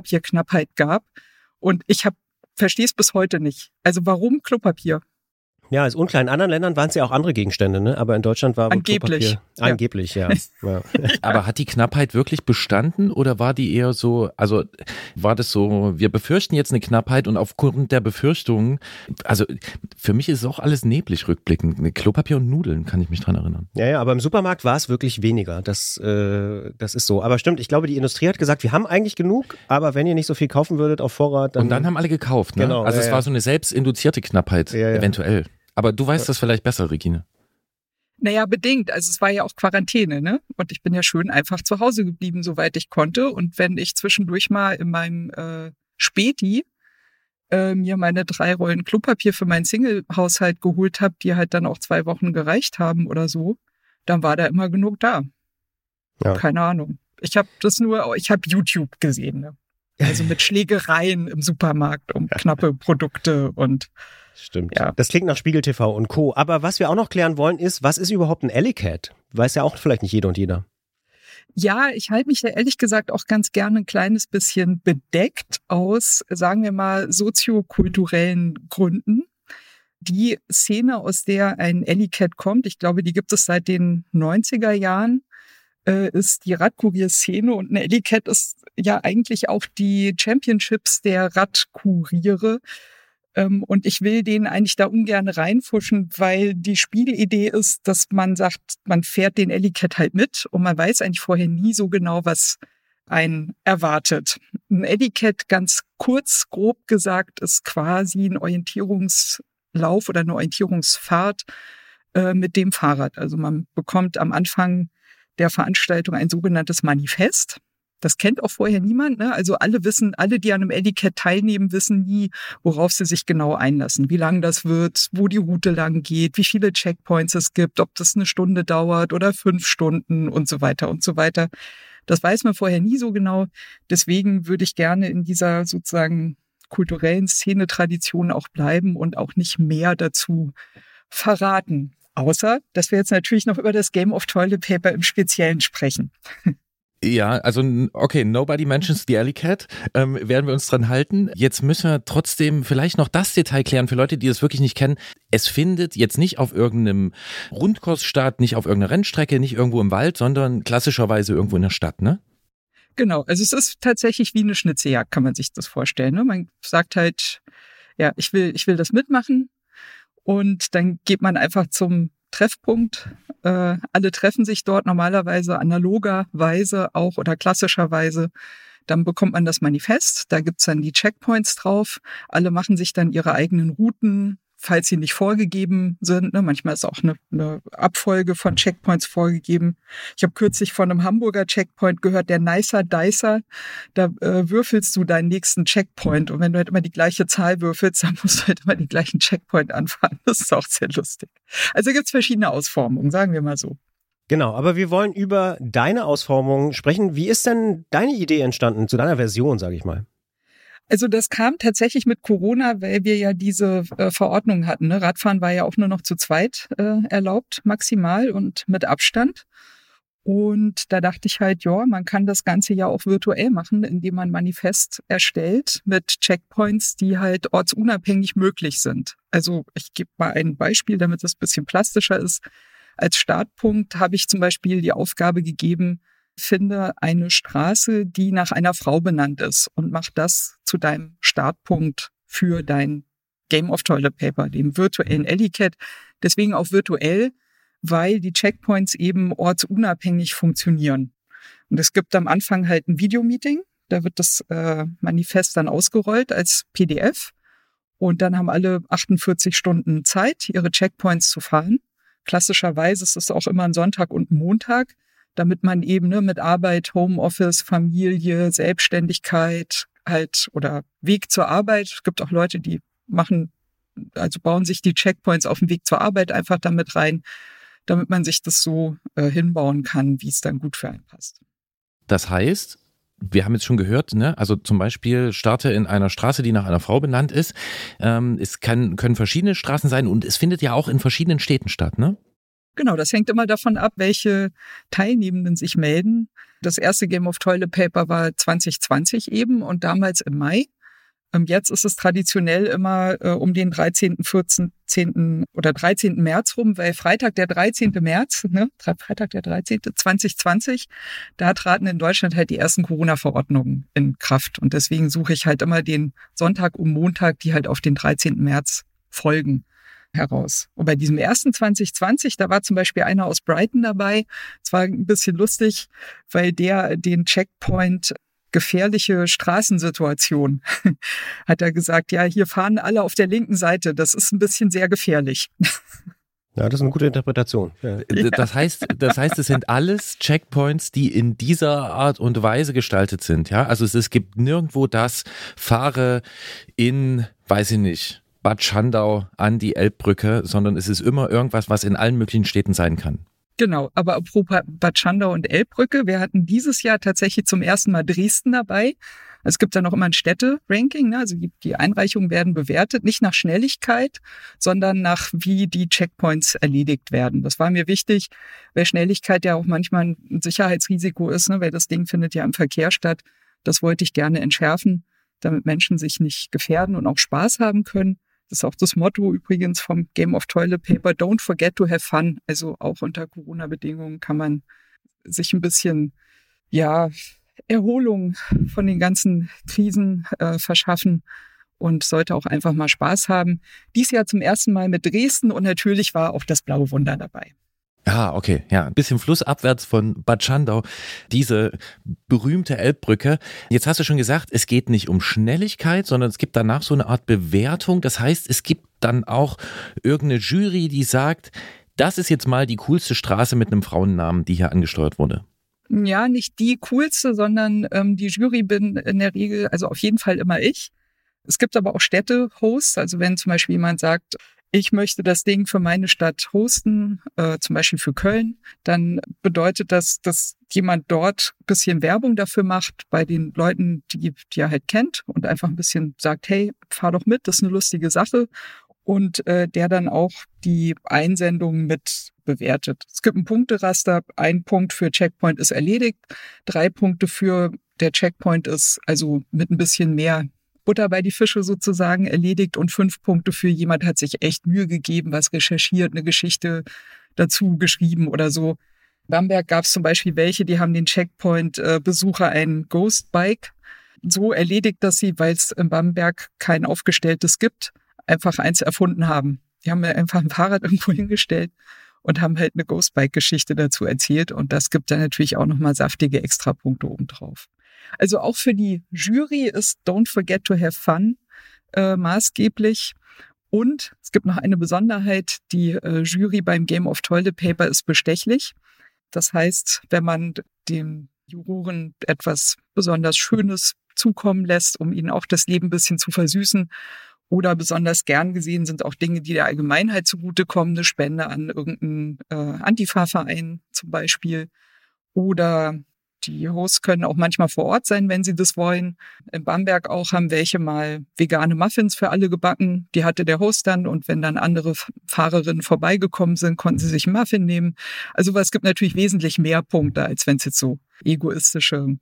Klopapierknappheit gab. Und ich verstehe es bis heute nicht. Also warum Klopapier? Ja, ist unklar. In anderen Ländern waren es ja auch andere Gegenstände, ne? Aber in Deutschland war angeblich. Klopapier. Angeblich, ja. Aber hat die Knappheit wirklich bestanden oder war die eher so, also war das so, wir befürchten jetzt eine Knappheit und aufgrund der Befürchtungen, also für mich ist es auch alles neblig rückblickend. Klopapier und Nudeln, kann ich mich dran erinnern. Ja, aber im Supermarkt war es wirklich weniger. Das ist so. Aber stimmt, ich glaube, die Industrie hat gesagt, wir haben eigentlich genug, aber wenn ihr nicht so viel kaufen würdet auf Vorrat, dann... Und dann haben alle gekauft, ne? Genau, also es war so eine selbstinduzierte Knappheit, eventuell. Aber du weißt das vielleicht besser, Regine. Naja, bedingt. Also es war ja auch Quarantäne, ne? Und ich bin ja schön einfach zu Hause geblieben, soweit ich konnte. Und wenn ich zwischendurch mal in meinem Späti mir meine 3 Rollen Klopapier für meinen Single-Haushalt geholt habe, die halt dann auch 2 Wochen gereicht haben oder so, dann war da immer genug da. Ja. Keine Ahnung. Ich habe YouTube gesehen, ne? Also mit Schlägereien im Supermarkt um knappe Produkte und stimmt. Ja. Das klingt nach Spiegel TV und Co. Aber was wir auch noch klären wollen ist, was ist überhaupt ein Alley Cat? Weiß ja auch vielleicht nicht jeder und jeder. Ja, ich halte mich da ehrlich gesagt auch ganz gerne ein kleines bisschen bedeckt aus, sagen wir mal, soziokulturellen Gründen. Die Szene, aus der ein Alley Cat kommt, ich glaube, die gibt es seit den 90er Jahren, ist die Radkurier-Szene und ein Alley Cat ist ja eigentlich auch die Championships der Radkuriere. Und ich will denen eigentlich da ungern reinfuschen, weil die Spielidee ist, dass man sagt, man fährt den Alley Cat halt mit und man weiß eigentlich vorher nie so genau, was einen erwartet. Ein Alley Cat, ganz kurz, grob gesagt, ist quasi ein Orientierungslauf oder eine Orientierungsfahrt mit dem Fahrrad. Also man bekommt am Anfang der Veranstaltung ein sogenanntes Manifest. Das kennt auch vorher niemand, ne? Also alle, die an einem Alley Cat teilnehmen, wissen nie, worauf sie sich genau einlassen. Wie lang das wird, wo die Route lang geht, wie viele Checkpoints es gibt, ob das 1 Stunde dauert oder 5 Stunden und so weiter und so weiter. Das weiß man vorher nie so genau. Deswegen würde ich gerne in dieser sozusagen kulturellen Szene-Tradition auch bleiben und auch nicht mehr dazu verraten. Außer, dass wir jetzt natürlich noch über das Game of Toilet Paper im Speziellen sprechen. Ja, also okay, nobody mentions the Alley Cat, werden wir uns dran halten. Jetzt müssen wir trotzdem vielleicht noch das Detail klären für Leute, die das wirklich nicht kennen. Es findet jetzt nicht auf irgendeinem Rundkurs statt, nicht auf irgendeiner Rennstrecke, nicht irgendwo im Wald, sondern klassischerweise irgendwo in der Stadt, ne? Genau, also es ist tatsächlich wie eine Schnitzeljagd, kann man sich das vorstellen, ne? Man sagt halt, ja, ich will das mitmachen. Und dann geht man einfach zum Treffpunkt. Alle treffen sich dort normalerweise analogerweise auch oder klassischerweise. Dann bekommt man das Manifest. Da gibt's dann die Checkpoints drauf. Alle machen sich dann ihre eigenen Routen, falls sie nicht vorgegeben sind. Ne? Manchmal ist auch eine Abfolge von Checkpoints vorgegeben. Ich habe kürzlich von einem Hamburger Checkpoint gehört, der Nicer Dicer. Da würfelst du deinen nächsten Checkpoint. Und wenn du halt immer die gleiche Zahl würfelst, dann musst du halt immer den gleichen Checkpoint anfahren. Das ist auch sehr lustig. Also gibt's verschiedene Ausformungen, sagen wir mal so. Genau, aber wir wollen über deine Ausformung sprechen. Wie ist denn deine Idee entstanden, zu deiner Version, sage ich mal? Also das kam tatsächlich mit Corona, weil wir ja diese Verordnung hatten. Ne? Radfahren war ja auch nur noch zu zweit erlaubt, maximal und mit Abstand. Und da dachte ich halt, ja, man kann das Ganze ja auch virtuell machen, indem man ein Manifest erstellt mit Checkpoints, die halt ortsunabhängig möglich sind. Also ich gebe mal ein Beispiel, damit es ein bisschen plastischer ist. Als Startpunkt habe ich zum Beispiel die Aufgabe gegeben, finde eine Straße, die nach einer Frau benannt ist und mach das zu deinem Startpunkt für dein Game of Toilet Paper, dem virtuellen Alley Cat. Deswegen auch virtuell, weil die Checkpoints eben ortsunabhängig funktionieren. Und es gibt am Anfang halt ein Videomeeting, da wird das Manifest dann ausgerollt als PDF und dann haben alle 48 Stunden Zeit, ihre Checkpoints zu fahren. Klassischerweise ist es auch immer ein Sonntag und ein Montag, damit man eben mit Arbeit, Homeoffice, Familie, Selbstständigkeit halt oder Weg zur Arbeit. Es gibt auch Leute, die bauen sich die Checkpoints auf dem Weg zur Arbeit einfach damit rein, damit man sich das so hinbauen kann, wie es dann gut für einen passt. Das heißt, wir haben jetzt schon gehört, ne? Also zum Beispiel starte in einer Straße, die nach einer Frau benannt ist. Es können verschiedene Straßen sein und es findet ja auch in verschiedenen Städten statt, ne? Genau, das hängt immer davon ab, welche Teilnehmenden sich melden. Das erste Game of Toilet Paper war 2020 eben und damals im Mai. Jetzt ist es traditionell immer um den 13., 14. 12. oder 13. März rum, weil Freitag der 13. März, Freitag der 13. 2020, da traten in Deutschland halt die ersten Corona-Verordnungen in Kraft. Und deswegen suche ich halt immer den Sonntag und Montag, die halt auf den 13. März folgen, heraus. Und bei diesem ersten 2020, da war zum Beispiel einer aus Brighton dabei. Es war ein bisschen lustig, weil der den Checkpoint gefährliche Straßensituation hat er gesagt, ja, hier fahren alle auf der linken Seite. Das ist ein bisschen sehr gefährlich. Ja, das ist eine gute Interpretation. Ja. Das heißt, es sind alles Checkpoints, die in dieser Art und Weise gestaltet sind. Ja, also es gibt nirgendwo das Fahre in, weiß ich nicht, Bad Schandau an die Elbbrücke, sondern es ist immer irgendwas, was in allen möglichen Städten sein kann. Genau, aber apropos Bad Schandau und Elbbrücke, wir hatten dieses Jahr tatsächlich zum ersten Mal Dresden dabei. Es gibt ja noch immer ein Städte-Ranking, ne? Also die Einreichungen werden bewertet, nicht nach Schnelligkeit, sondern nach wie die Checkpoints erledigt werden. Das war mir wichtig, weil Schnelligkeit ja auch manchmal ein Sicherheitsrisiko ist, ne? Weil das Ding findet ja im Verkehr statt. Das wollte ich gerne entschärfen, damit Menschen sich nicht gefährden und auch Spaß haben können. Das ist auch das Motto übrigens vom Game of Toilet Paper, don't forget to have fun. Also auch unter Corona-Bedingungen kann man sich ein bisschen, Erholung von den ganzen Krisen verschaffen und sollte auch einfach mal Spaß haben. Dies Jahr zum ersten Mal mit Dresden und natürlich war auch das Blaue Wunder dabei. Ah, okay, ja, ein bisschen flussabwärts von Bad Schandau, diese berühmte Elbbrücke. Jetzt hast du schon gesagt, es geht nicht um Schnelligkeit, sondern es gibt danach so eine Art Bewertung. Das heißt, es gibt dann auch irgendeine Jury, die sagt, das ist jetzt mal die coolste Straße mit einem Frauennamen, die hier angesteuert wurde. Ja, nicht die coolste, sondern die Jury bin in der Regel, also auf jeden Fall immer ich. Es gibt aber auch Städte-Hosts, also wenn zum Beispiel jemand sagt, ich möchte das Ding für meine Stadt hosten, zum Beispiel für Köln, dann bedeutet das, dass jemand dort ein bisschen Werbung dafür macht bei den Leuten, die er halt kennt und einfach ein bisschen sagt, hey, fahr doch mit, das ist eine lustige Sache. Und der dann auch die Einsendungen mit bewertet. Es gibt ein Punkteraster, 1 Punkt für Checkpoint ist erledigt, 3 Punkte für der Checkpoint ist also mit ein bisschen mehr Butter bei die Fische sozusagen erledigt und 5 Punkte für jemand hat sich echt Mühe gegeben, was recherchiert, eine Geschichte dazu geschrieben oder so. In Bamberg gab es zum Beispiel welche, die haben den Checkpoint-Besucher ein Ghost-Bike so erledigt, dass sie, weil es in Bamberg kein aufgestelltes gibt, einfach eins erfunden haben. Die haben mir einfach ein Fahrrad irgendwo hingestellt und haben halt eine Ghostbike-Geschichte dazu erzählt und das gibt dann natürlich auch nochmal saftige Extrapunkte obendrauf. Also auch für die Jury ist Don't Forget to Have Fun maßgeblich. Und es gibt noch eine Besonderheit, die Jury beim Game of Toilet Paper ist bestechlich. Das heißt, wenn man den Juroren etwas besonders Schönes zukommen lässt, um ihnen auch das Leben ein bisschen zu versüßen, oder besonders gern gesehen sind auch Dinge, die der Allgemeinheit zugutekommen, eine Spende an irgendeinen Antifa-Verein zum Beispiel. Oder die Hosts können auch manchmal vor Ort sein, wenn sie das wollen. In Bamberg auch haben welche mal vegane Muffins für alle gebacken. Die hatte der Host dann und wenn dann andere Fahrerinnen vorbeigekommen sind, konnten sie sich einen Muffin nehmen. Also es gibt natürlich wesentlich mehr Punkte, als wenn es jetzt so egoistische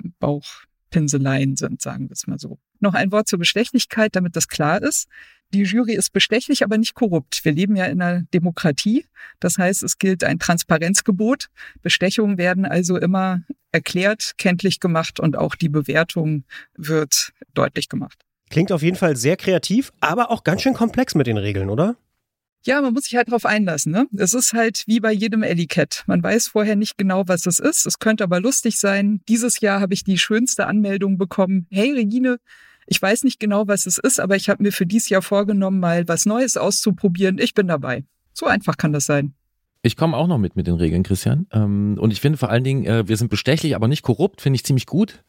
Bauchpinseleien sind, sagen wir es mal so. Noch ein Wort zur Bestechlichkeit, damit das klar ist. Die Jury ist bestechlich, aber nicht korrupt. Wir leben ja in einer Demokratie. Das heißt, es gilt ein Transparenzgebot. Bestechungen werden also immer erklärt, kenntlich gemacht und auch die Bewertung wird deutlich gemacht. Klingt auf jeden Fall sehr kreativ, aber auch ganz schön komplex mit den Regeln, oder? Ja, man muss sich halt drauf einlassen, ne? Es ist halt wie bei jedem Alley-Cat. Man weiß vorher nicht genau, was es ist. Es könnte aber lustig sein. Dieses Jahr habe ich die schönste Anmeldung bekommen. Hey Regine, ich weiß nicht genau, was es ist, aber ich habe mir für dieses Jahr vorgenommen, mal was Neues auszuprobieren. Ich bin dabei. So einfach kann das sein. Ich komme auch noch mit den Regeln, Christian. Und ich finde vor allen Dingen, wir sind bestechlich, aber nicht korrupt, finde ich ziemlich gut.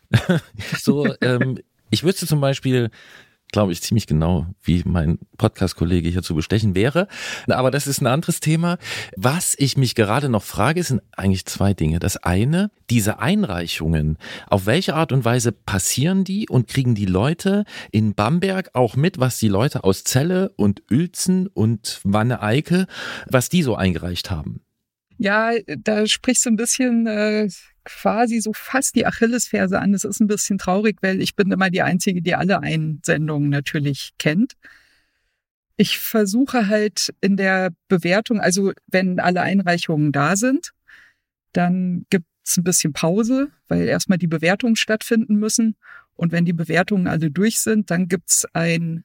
Ich wüsste zum Beispiel, glaube ich, ziemlich genau, wie mein Podcast-Kollege hier zu bestechen wäre. Aber das ist ein anderes Thema. Was ich mich gerade noch frage, sind eigentlich 2 Dinge. Das eine, diese Einreichungen, auf welche Art und Weise passieren die und kriegen die Leute in Bamberg auch mit, was die Leute aus Celle und Uelzen und Wanne-Eickel, was die so eingereicht haben? Ja, da sprichst du ein bisschen quasi so fast die Achillesferse an. Das ist ein bisschen traurig, weil ich bin immer die Einzige, die alle Einsendungen natürlich kennt. Ich versuche halt in der Bewertung, also wenn alle Einreichungen da sind, dann gibt es ein bisschen Pause, weil erstmal die Bewertungen stattfinden müssen. Und wenn die Bewertungen alle durch sind, dann gibt's ein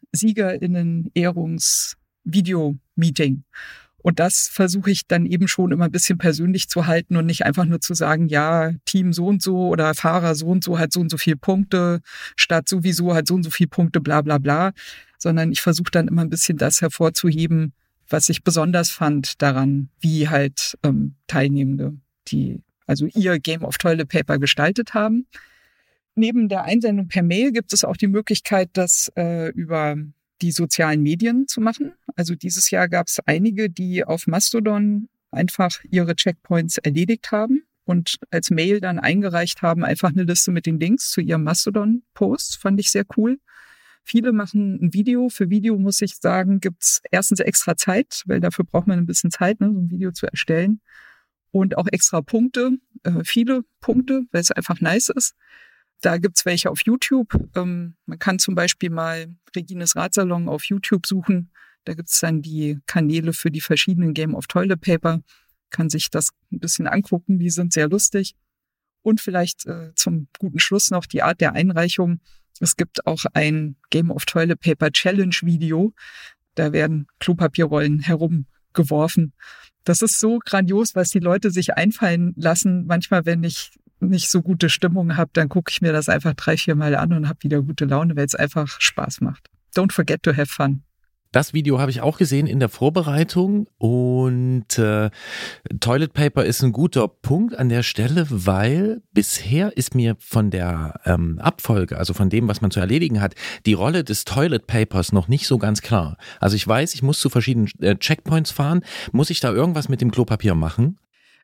SiegerInnen-Ehrungs-Video-Meeting. Und das versuche ich dann eben schon immer ein bisschen persönlich zu halten und nicht einfach nur zu sagen, ja, Team so und so oder Fahrer so und so hat so und so viele Punkte, Stadt sowieso hat so und so viele Punkte, bla bla bla. Sondern ich versuche dann immer ein bisschen das hervorzuheben, was ich besonders fand daran, wie halt Teilnehmende, die also ihr Game of Toilet Paper gestaltet haben. Neben der Einsendung per Mail gibt es auch die Möglichkeit, das über die sozialen Medien zu machen. Also dieses Jahr gab es einige, die auf Mastodon einfach ihre Checkpoints erledigt haben und als Mail dann eingereicht haben, einfach eine Liste mit den Links zu ihrem Mastodon-Post. Fand ich sehr cool. Viele machen ein Video. Für Video, muss ich sagen, gibt's erstens extra Zeit, weil dafür braucht man ein bisschen Zeit, ne, so ein Video zu erstellen. Und auch extra Punkte, viele Punkte, weil es einfach nice ist. Da gibt's welche auf YouTube. Man kann zum Beispiel mal Regines Radsalon auf YouTube suchen. Da gibt's dann die Kanäle für die verschiedenen Game of Toilet Paper. Kann sich das ein bisschen angucken. Die sind sehr lustig. Und vielleicht zum guten Schluss noch die Art der Einreichung. Es gibt auch ein Game of Toilet Paper Challenge Video. Da werden Klopapierrollen herumgeworfen. Das ist so grandios, was die Leute sich einfallen lassen. Manchmal, wenn ich nicht so gute Stimmung habe, dann gucke ich mir das einfach 3-4 Mal an und habe wieder gute Laune, weil es einfach Spaß macht. Don't forget to have fun. Das Video habe ich auch gesehen in der Vorbereitung und Toilet Paper ist ein guter Punkt an der Stelle, weil bisher ist mir von der Abfolge, also von dem, was man zu erledigen hat, die Rolle des Toilet Papers noch nicht so ganz klar. Also ich weiß, ich muss zu verschiedenen Checkpoints fahren. Muss ich da irgendwas mit dem Klopapier machen?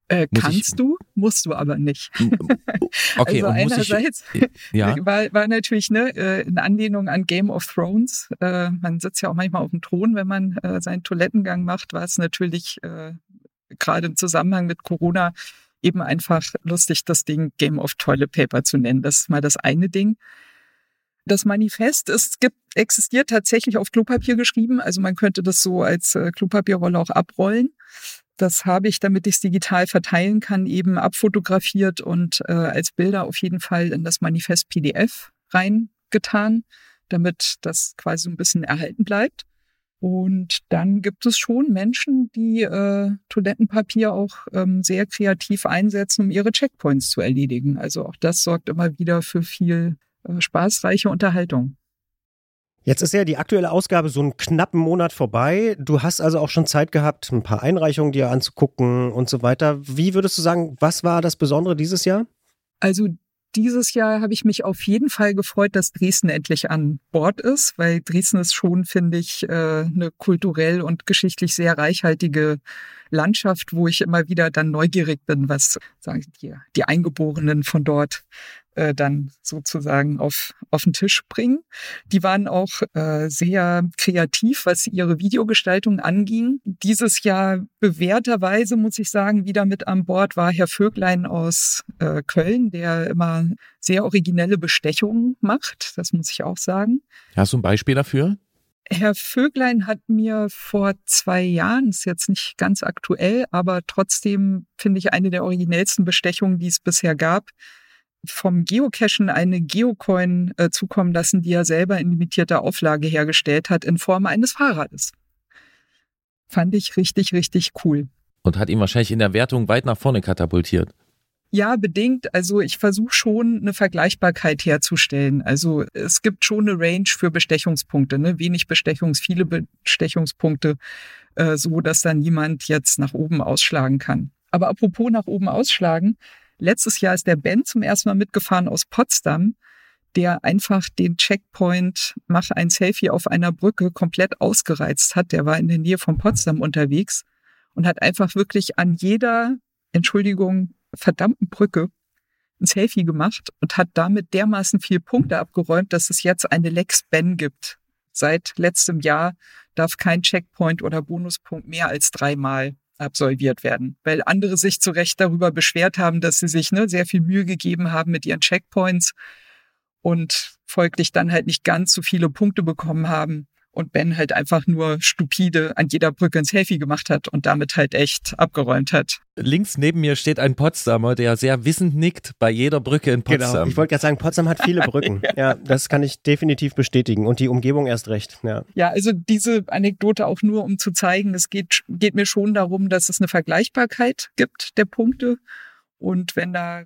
Musst du aber nicht. Okay, also und einerseits ja? war natürlich in Anlehnung an Game of Thrones. Man sitzt ja auch manchmal auf dem Thron, wenn man seinen Toilettengang macht, war es natürlich gerade im Zusammenhang mit Corona eben einfach lustig, das Ding Game of Toilet Paper zu nennen. Das ist mal das eine Ding. Das Manifest existiert tatsächlich auf Klopapier geschrieben. Also man könnte das so als Klopapierrolle auch abrollen. Das habe ich, damit ich es digital verteilen kann, eben abfotografiert und als Bilder auf jeden Fall in das Manifest PDF reingetan, damit das quasi so ein bisschen erhalten bleibt. Und dann gibt es schon Menschen, die Toilettenpapier auch sehr kreativ einsetzen, um ihre Checkpoints zu erledigen. Also auch das sorgt immer wieder für viel spaßreiche Unterhaltung. Jetzt ist ja die aktuelle Ausgabe so einen knappen Monat vorbei. Du hast also auch schon Zeit gehabt, ein paar Einreichungen dir anzugucken und so weiter. Wie würdest du sagen, was war das Besondere dieses Jahr? Also dieses Jahr habe ich mich auf jeden Fall gefreut, dass Dresden endlich an Bord ist, weil Dresden ist schon, finde ich, eine kulturell und geschichtlich sehr reichhaltige Landschaft, wo ich immer wieder dann neugierig bin, was sagen die Eingeborenen von dort dann sozusagen auf den Tisch bringen. Die waren auch sehr kreativ, was ihre Videogestaltung anging. Dieses Jahr bewährterweise, muss ich sagen, wieder mit an Bord war Herr Vöglein aus Köln, der immer sehr originelle Bestechungen macht. Das muss ich auch sagen. Hast du ein Beispiel dafür? Herr Vöglein hat mir vor 2 Jahren, ist jetzt nicht ganz aktuell, aber trotzdem finde ich eine der originellsten Bestechungen, die es bisher gab, vom Geocachen eine Geocoin zukommen lassen, die er selber in limitierter Auflage hergestellt hat, in Form eines Fahrrades. Fand ich richtig, richtig cool. Und hat ihn wahrscheinlich in der Wertung weit nach vorne katapultiert. Ja, bedingt. Also ich versuche schon eine Vergleichbarkeit herzustellen. Also es gibt schon eine Range für Bestechungspunkte, ne? Wenig viele Bestechungspunkte, so dass dann niemand jetzt nach oben ausschlagen kann. Aber apropos nach oben ausschlagen, letztes Jahr ist der Ben zum ersten Mal mitgefahren aus Potsdam, der einfach den Checkpoint Mach ein Selfie auf einer Brücke komplett ausgereizt hat. Der war in der Nähe von Potsdam unterwegs und hat einfach wirklich an jeder, verdammten Brücke ein Selfie gemacht und hat damit dermaßen viel Punkte abgeräumt, dass es jetzt eine Lex Ben gibt. Seit letztem Jahr darf kein Checkpoint oder Bonuspunkt mehr als 3-mal absolviert werden, weil andere sich zu Recht darüber beschwert haben, dass sie sich sehr viel Mühe gegeben haben mit ihren Checkpoints und folglich dann halt nicht ganz so viele Punkte bekommen haben. und Ben halt einfach nur stupide an jeder Brücke ein Selfie gemacht hat und damit halt echt abgeräumt hat. Links neben mir steht ein Potsdamer, der sehr wissend nickt bei jeder Brücke in Potsdam. Genau, ich wollte gerade sagen, Potsdam hat viele Brücken. Ja, das kann ich definitiv bestätigen und die Umgebung erst recht. Ja, also diese Anekdote auch nur, um zu zeigen, es geht mir schon darum, dass es eine Vergleichbarkeit gibt der Punkte und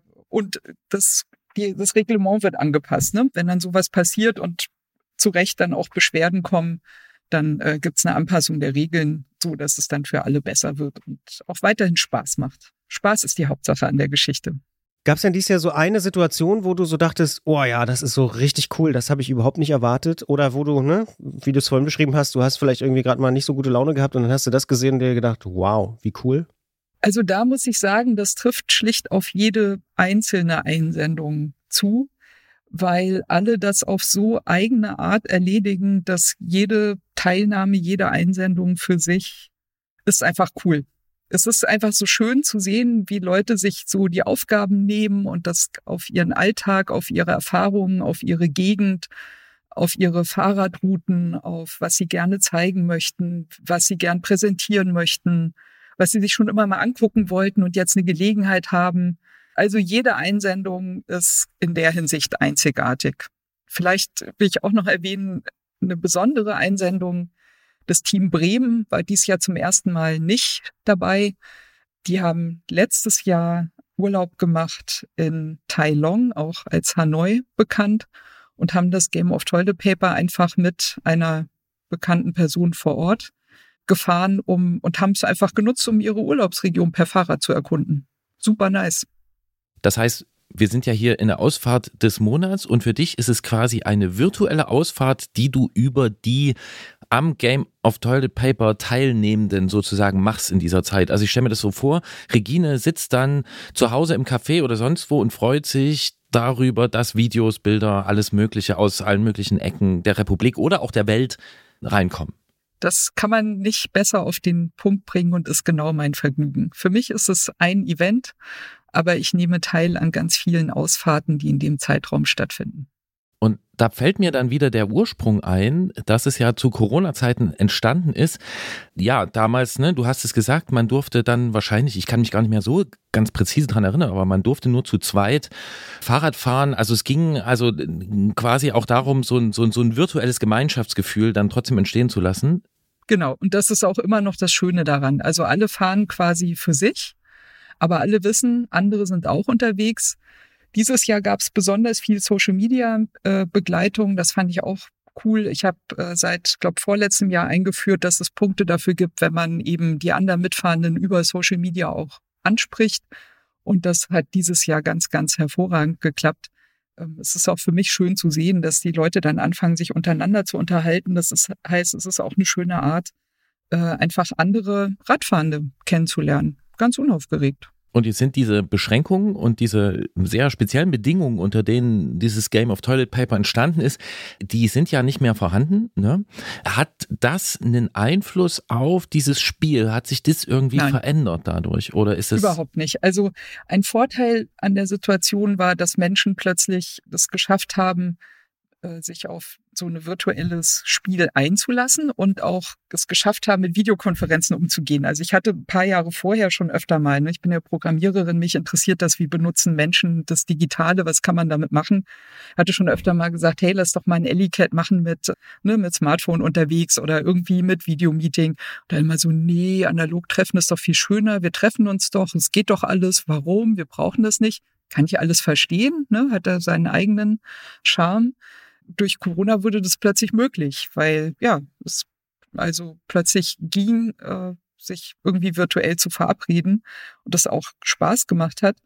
das Reglement wird angepasst, ne? Wenn dann sowas passiert und zu Recht dann auch Beschwerden kommen, dann gibt's eine Anpassung der Regeln, so dass es dann für alle besser wird und auch weiterhin Spaß macht. Spaß ist die Hauptsache an der Geschichte. Gab es denn dieses Jahr so eine Situation, wo du so dachtest, oh ja, das ist so richtig cool, das habe ich überhaupt nicht erwartet? Oder wo du, ne, wie du es vorhin beschrieben hast, du hast vielleicht irgendwie gerade mal nicht so gute Laune gehabt und dann hast du das gesehen und dir gedacht, wow, wie cool? Also da muss ich sagen, das trifft schlicht auf jede einzelne Einsendung zu, weil alle das auf so eigene Art erledigen, dass jede Teilnahme, jede Einsendung für sich ist einfach cool. Es ist einfach so schön zu sehen, wie Leute sich so die Aufgaben nehmen und das auf ihren Alltag, auf ihre Erfahrungen, auf ihre Gegend, auf ihre Fahrradrouten, auf was sie gerne zeigen möchten, was sie gern präsentieren möchten, was sie sich schon immer mal angucken wollten und jetzt eine Gelegenheit haben. Also jede Einsendung ist in der Hinsicht einzigartig. Vielleicht will ich auch noch erwähnen, eine besondere Einsendung. Das Team Bremen war dieses Jahr zum ersten Mal nicht dabei. Die haben letztes Jahr Urlaub gemacht in Tai Long, auch als Hanoi bekannt, und haben das Game of Toilet Paper einfach mit einer bekannten Person vor Ort gefahren und haben es einfach genutzt, um ihre Urlaubsregion per Fahrrad zu erkunden. Super nice. Das heißt, wir sind ja hier in der Ausfahrt des Monats und für dich ist es quasi eine virtuelle Ausfahrt, die du über die am Game of Toilet Paper Teilnehmenden sozusagen machst in dieser Zeit. Also ich stelle mir das so vor, Regine sitzt dann zu Hause im Café oder sonst wo und freut sich darüber, dass Videos, Bilder, alles Mögliche aus allen möglichen Ecken der Republik oder auch der Welt reinkommen. Das kann man nicht besser auf den Punkt bringen und ist genau mein Vergnügen. Für mich ist es ein Event, aber ich nehme teil an ganz vielen Ausfahrten, die in dem Zeitraum stattfinden. Und da fällt mir dann wieder der Ursprung ein, dass es ja zu Corona-Zeiten entstanden ist. Ja, damals, ne, du hast es gesagt, man durfte dann wahrscheinlich, ich kann mich gar nicht mehr so ganz präzise dran erinnern, aber man durfte nur zu zweit Fahrrad fahren. Also es ging also quasi auch darum, so ein virtuelles Gemeinschaftsgefühl dann trotzdem entstehen zu lassen. Genau, und das ist auch immer noch das Schöne daran. Also alle fahren quasi für sich, aber alle wissen, andere sind auch unterwegs. Dieses Jahr gab es besonders viel Social-Media-Begleitung. Das fand ich auch cool. Ich habe seit, glaube vorletztem Jahr eingeführt, dass es Punkte dafür gibt, wenn man eben die anderen Mitfahrenden über Social Media auch anspricht. Und das hat dieses Jahr ganz, ganz hervorragend geklappt. Es ist auch für mich schön zu sehen, dass die Leute dann anfangen, sich untereinander zu unterhalten. Das heißt, es ist auch eine schöne Art, einfach andere Radfahrende kennenzulernen. Ganz unaufgeregt. Und jetzt sind diese Beschränkungen und diese sehr speziellen Bedingungen, unter denen dieses Game of Toilet Paper entstanden ist, die sind ja nicht mehr vorhanden. Ne? Hat das einen Einfluss auf dieses Spiel? Hat sich das irgendwie verändert dadurch? Oder ist es überhaupt nicht. Also ein Vorteil an der Situation war, dass Menschen plötzlich das geschafft haben, sich auf so ein virtuelles Spiel einzulassen und auch es geschafft haben, mit Videokonferenzen umzugehen. Also ich hatte ein paar Jahre vorher schon öfter mal, ne, ich bin ja Programmiererin, mich interessiert das, wie benutzen Menschen das Digitale, was kann man damit machen? Hatte schon öfter mal gesagt, hey, lass doch mal ein Ellie-Cat machen mit Smartphone unterwegs oder irgendwie mit Videomeeting. Und dann immer so, nee, analog treffen ist doch viel schöner, wir treffen uns doch, es geht doch alles, warum? Wir brauchen das nicht. Kann ich alles verstehen, ne? Hat er seinen eigenen Charme. Durch Corona wurde das plötzlich möglich, weil es also plötzlich ging, sich irgendwie virtuell zu verabreden und das auch Spaß gemacht hat.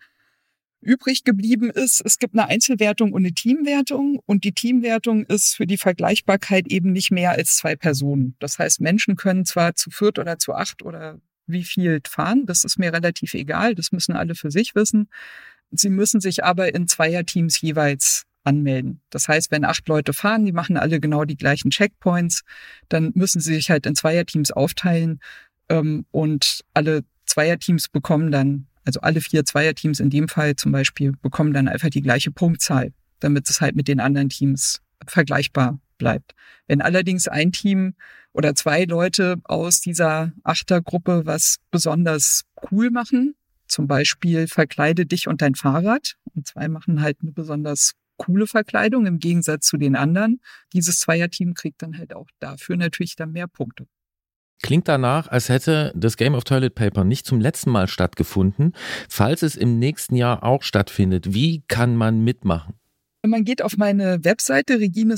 Übrig geblieben ist, es gibt eine Einzelwertung und eine Teamwertung und die Teamwertung ist für die Vergleichbarkeit eben nicht mehr als 2 Personen. Das heißt, Menschen können zwar zu 4 oder zu 8 oder wie viel fahren, das ist mir relativ egal, das müssen alle für sich wissen. Sie müssen sich aber in Zweierteams jeweils anmelden. Das heißt, wenn 8 Leute fahren, die machen alle genau die gleichen Checkpoints, dann müssen sie sich halt in Zweierteams aufteilen und alle Zweierteams bekommen dann, also alle 4 Zweierteams in dem Fall zum Beispiel, bekommen dann einfach die gleiche Punktzahl, damit es halt mit den anderen Teams vergleichbar bleibt. Wenn allerdings ein Team oder 2 Leute aus dieser Achtergruppe was besonders cool machen, zum Beispiel verkleide dich und dein Fahrrad, und 2 machen halt eine besonders coole Verkleidung im Gegensatz zu den anderen, dieses Zweierteam kriegt dann halt auch dafür natürlich dann mehr Punkte. Klingt danach, als hätte das Game of Toilet Paper nicht zum letzten Mal stattgefunden. Falls es im nächsten Jahr auch stattfindet, wie kann man mitmachen? Man geht auf meine Webseite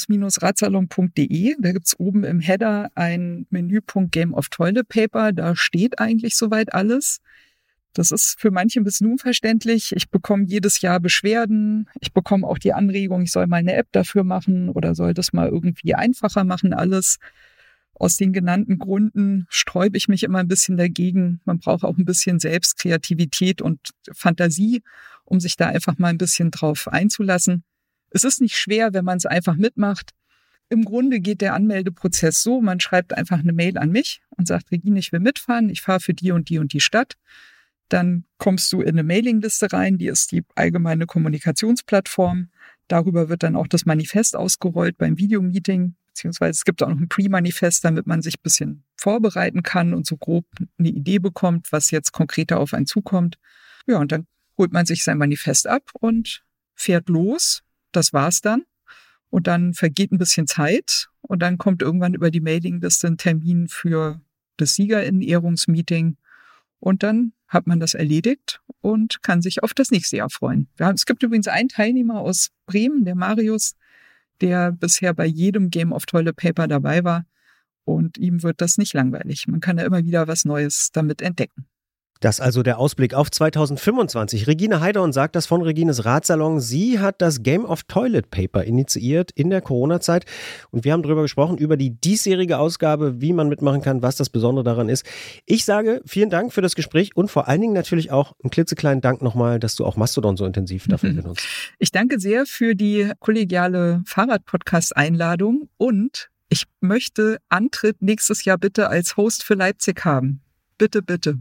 regines-radsalon.de. Da gibt's oben im Header einen Menüpunkt Game of Toilet Paper. Da steht eigentlich soweit alles. Das ist für manche ein bisschen unverständlich. Ich bekomme jedes Jahr Beschwerden. Ich bekomme auch die Anregung, ich soll mal eine App dafür machen oder soll das mal irgendwie einfacher machen alles. Aus den genannten Gründen sträube ich mich immer ein bisschen dagegen. Man braucht auch ein bisschen Selbstkreativität und Fantasie, um sich da einfach mal ein bisschen drauf einzulassen. Es ist nicht schwer, wenn man es einfach mitmacht. Im Grunde geht der Anmeldeprozess so, man schreibt einfach eine Mail an mich und sagt, Regine, ich will mitfahren, ich fahre für die und die und die Stadt. Dann kommst du in eine Mailingliste rein, die ist die allgemeine Kommunikationsplattform. Darüber wird dann auch das Manifest ausgerollt beim Videomeeting. Beziehungsweise es gibt auch noch ein Pre-Manifest, damit man sich ein bisschen vorbereiten kann und so grob eine Idee bekommt, was jetzt konkreter auf einen zukommt. Ja, und dann holt man sich sein Manifest ab und fährt los. Das war's dann. Und dann vergeht ein bisschen Zeit und dann kommt irgendwann über die Mailingliste ein Termin für das SiegerInnen-Ehrungsmeeting. Und dann hat man das erledigt und kann sich auf das nächste Jahr freuen. Es gibt übrigens einen Teilnehmer aus Bremen, der Marius, der bisher bei jedem Game of Toilet Paper dabei war. Und ihm wird das nicht langweilig. Man kann ja immer wieder was Neues damit entdecken. Das also der Ausblick auf 2025. Regine Heiderhorn sagt das von Regines Radsalon. Sie hat das Game of Toilet Paper initiiert in der Corona-Zeit. Und wir haben darüber gesprochen, über die diesjährige Ausgabe, wie man mitmachen kann, was das Besondere daran ist. Ich sage vielen Dank für das Gespräch und vor allen Dingen natürlich auch einen klitzekleinen Dank nochmal, dass du auch Mastodon so intensiv dafür benutzt. Ich danke sehr für die kollegiale Fahrrad-Podcast-Einladung und ich möchte Antritt nächstes Jahr bitte als Host für Leipzig haben. Bitte, bitte.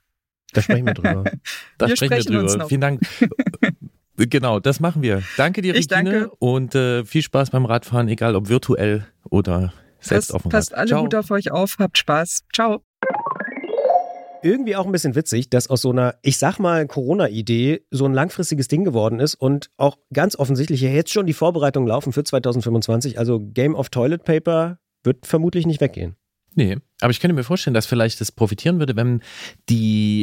Da sprechen wir drüber. Da sprechen wir drüber. Vielen Dank. Genau, das machen wir. Danke dir, Regine. Und viel Spaß beim Radfahren, egal ob virtuell oder selbst auf dem Rad. Passt alle gut auf euch auf. Habt Spaß. Ciao. Irgendwie auch ein bisschen witzig, dass aus so einer, ich sag mal, Corona-Idee so ein langfristiges Ding geworden ist und auch ganz offensichtlich ja jetzt schon die Vorbereitungen laufen für 2025. Also Game of Toilet Paper wird vermutlich nicht weggehen. Nee, aber ich könnte mir vorstellen, dass vielleicht das profitieren würde, wenn die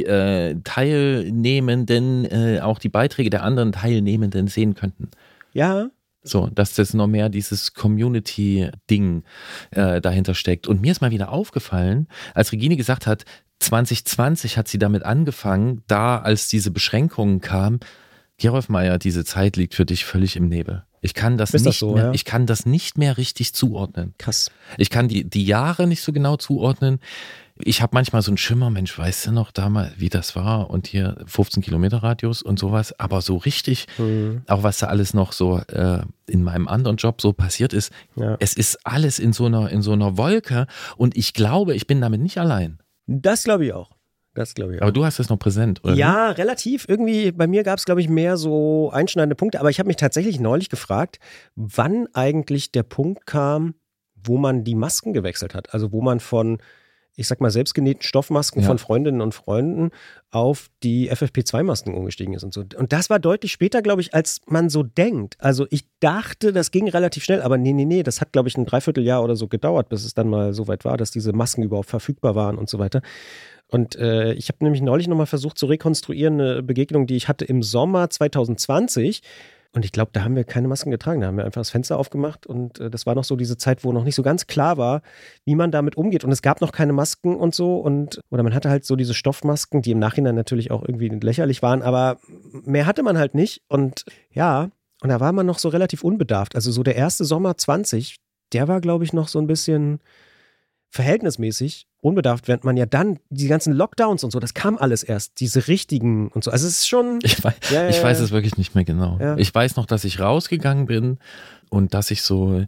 Teilnehmenden auch die Beiträge der anderen Teilnehmenden sehen könnten. Ja. So, dass das noch mehr dieses Community-Ding dahinter steckt. Und mir ist mal wieder aufgefallen, als Regine gesagt hat, 2020 hat sie damit angefangen, da als diese Beschränkungen kamen, Gerolf Meyer, diese Zeit liegt für dich völlig im Nebel. Ich kann das nicht mehr richtig zuordnen. Krass. Ich kann die Jahre nicht so genau zuordnen. Ich habe manchmal so einen Schimmer, Mensch, weißt du noch damals, wie das war? Und hier 15 Kilometer Radius und sowas. Aber so richtig, auch was da alles noch so in meinem anderen Job so passiert ist, es ist alles in so einer Wolke. Und ich glaube, ich bin damit nicht allein. Das glaube ich auch. Aber du hast das noch präsent, oder? Ja, relativ. Irgendwie, bei mir gab es, glaube ich, mehr so einschneidende Punkte. Aber ich habe mich tatsächlich neulich gefragt, wann eigentlich der Punkt kam, wo man die Masken gewechselt hat. Also wo man von, ich sag mal, selbstgenähten Stoffmasken von Freundinnen und Freunden auf die FFP2-Masken umgestiegen ist und so. Und das war deutlich später, glaube ich, als man so denkt. Also ich dachte, das ging relativ schnell, aber nee, das hat, glaube ich, ein Dreivierteljahr oder so gedauert, bis es dann mal so weit war, dass diese Masken überhaupt verfügbar waren und so weiter. Und ich habe nämlich neulich nochmal versucht zu rekonstruieren, eine Begegnung, die ich hatte im Sommer 2020. Und ich glaube, da haben wir keine Masken getragen. Da haben wir einfach das Fenster aufgemacht. Und das war noch so diese Zeit, wo noch nicht so ganz klar war, wie man damit umgeht. Und es gab noch keine Masken und so. Oder man hatte halt so diese Stoffmasken, die im Nachhinein natürlich auch irgendwie lächerlich waren. Aber mehr hatte man halt nicht. Und ja, und da war man noch so relativ unbedarft. Also so der erste Sommer 20, der war, glaube ich, noch so ein bisschen verhältnismäßig unbedarft, während man ja dann die ganzen Lockdowns und so, das kam alles erst, diese richtigen und so. Also es ist schon... Ich weiß es wirklich nicht mehr genau. Ja. Ich weiß noch, dass ich rausgegangen bin und dass ich so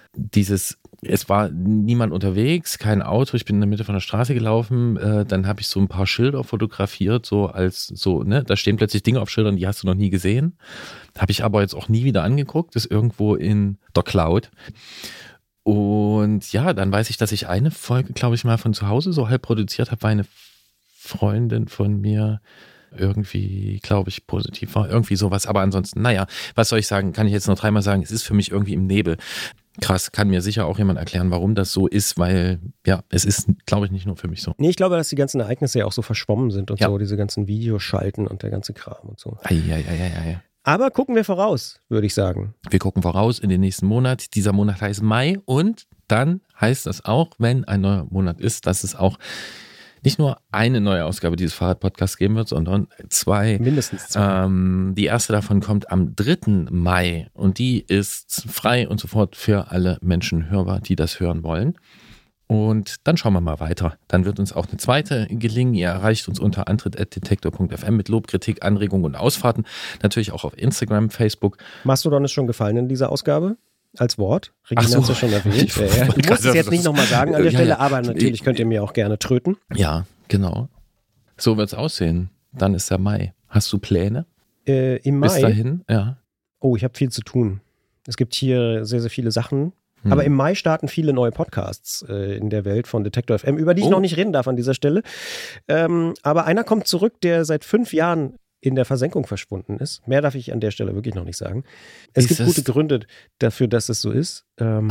es war niemand unterwegs, kein Auto, ich bin in der Mitte von der Straße gelaufen, dann habe ich so ein paar Schilder fotografiert, da stehen plötzlich Dinge auf Schildern, die hast du noch nie gesehen. Habe ich aber jetzt auch nie wieder angeguckt, ist irgendwo in der Cloud. Und ja, dann weiß ich, dass ich eine Folge, glaube ich, mal von zu Hause so halb produziert habe, weil eine Freundin von mir irgendwie, glaube ich, positiv war. Irgendwie sowas. Aber ansonsten, naja, was soll ich sagen? Kann ich jetzt noch dreimal sagen, es ist für mich irgendwie im Nebel. Krass, kann mir sicher auch jemand erklären, warum das so ist, weil, ja, es ist, glaube ich, nicht nur für mich so. Nee, ich glaube, dass die ganzen Ereignisse ja auch so verschwommen sind und so, diese ganzen Videoschalten und der ganze Kram und so. Ei. Aber gucken wir voraus, würde ich sagen. Wir gucken voraus in den nächsten Monat. Dieser Monat heißt Mai und dann heißt das auch, wenn ein neuer Monat ist, dass es auch nicht nur eine neue Ausgabe dieses Fahrrad-Podcasts geben wird, sondern zwei. Mindestens zwei. Die erste davon kommt am 3. Mai und die ist frei und sofort für alle Menschen hörbar, die das hören wollen. Und dann schauen wir mal weiter. Dann wird uns auch eine zweite gelingen. Ihr erreicht uns unter antritt@detektor.fm mit Lob, Kritik, Anregungen und Ausfahrten. Natürlich auch auf Instagram, Facebook. Mastodon ist schon gefallen in dieser Ausgabe? Als Wort? Regina hat es ja schon erwähnt. Du musst es jetzt nicht nochmal sagen an der Stelle, aber natürlich könnt ihr mir auch gerne tröten. Ja, genau. So wird es aussehen. Dann ist der Mai. Hast du Pläne? Im Mai? Bis dahin, ja. Oh, ich habe viel zu tun. Es gibt hier sehr, sehr viele Sachen. Aber im Mai starten viele neue Podcasts in der Welt von Detektor FM, über die ich noch nicht reden darf an dieser Stelle. Aber einer kommt zurück, der seit 5 Jahren in der Versenkung verschwunden ist. Mehr darf ich an der Stelle wirklich noch nicht sagen. Es gibt gute Gründe dafür, dass es so ist.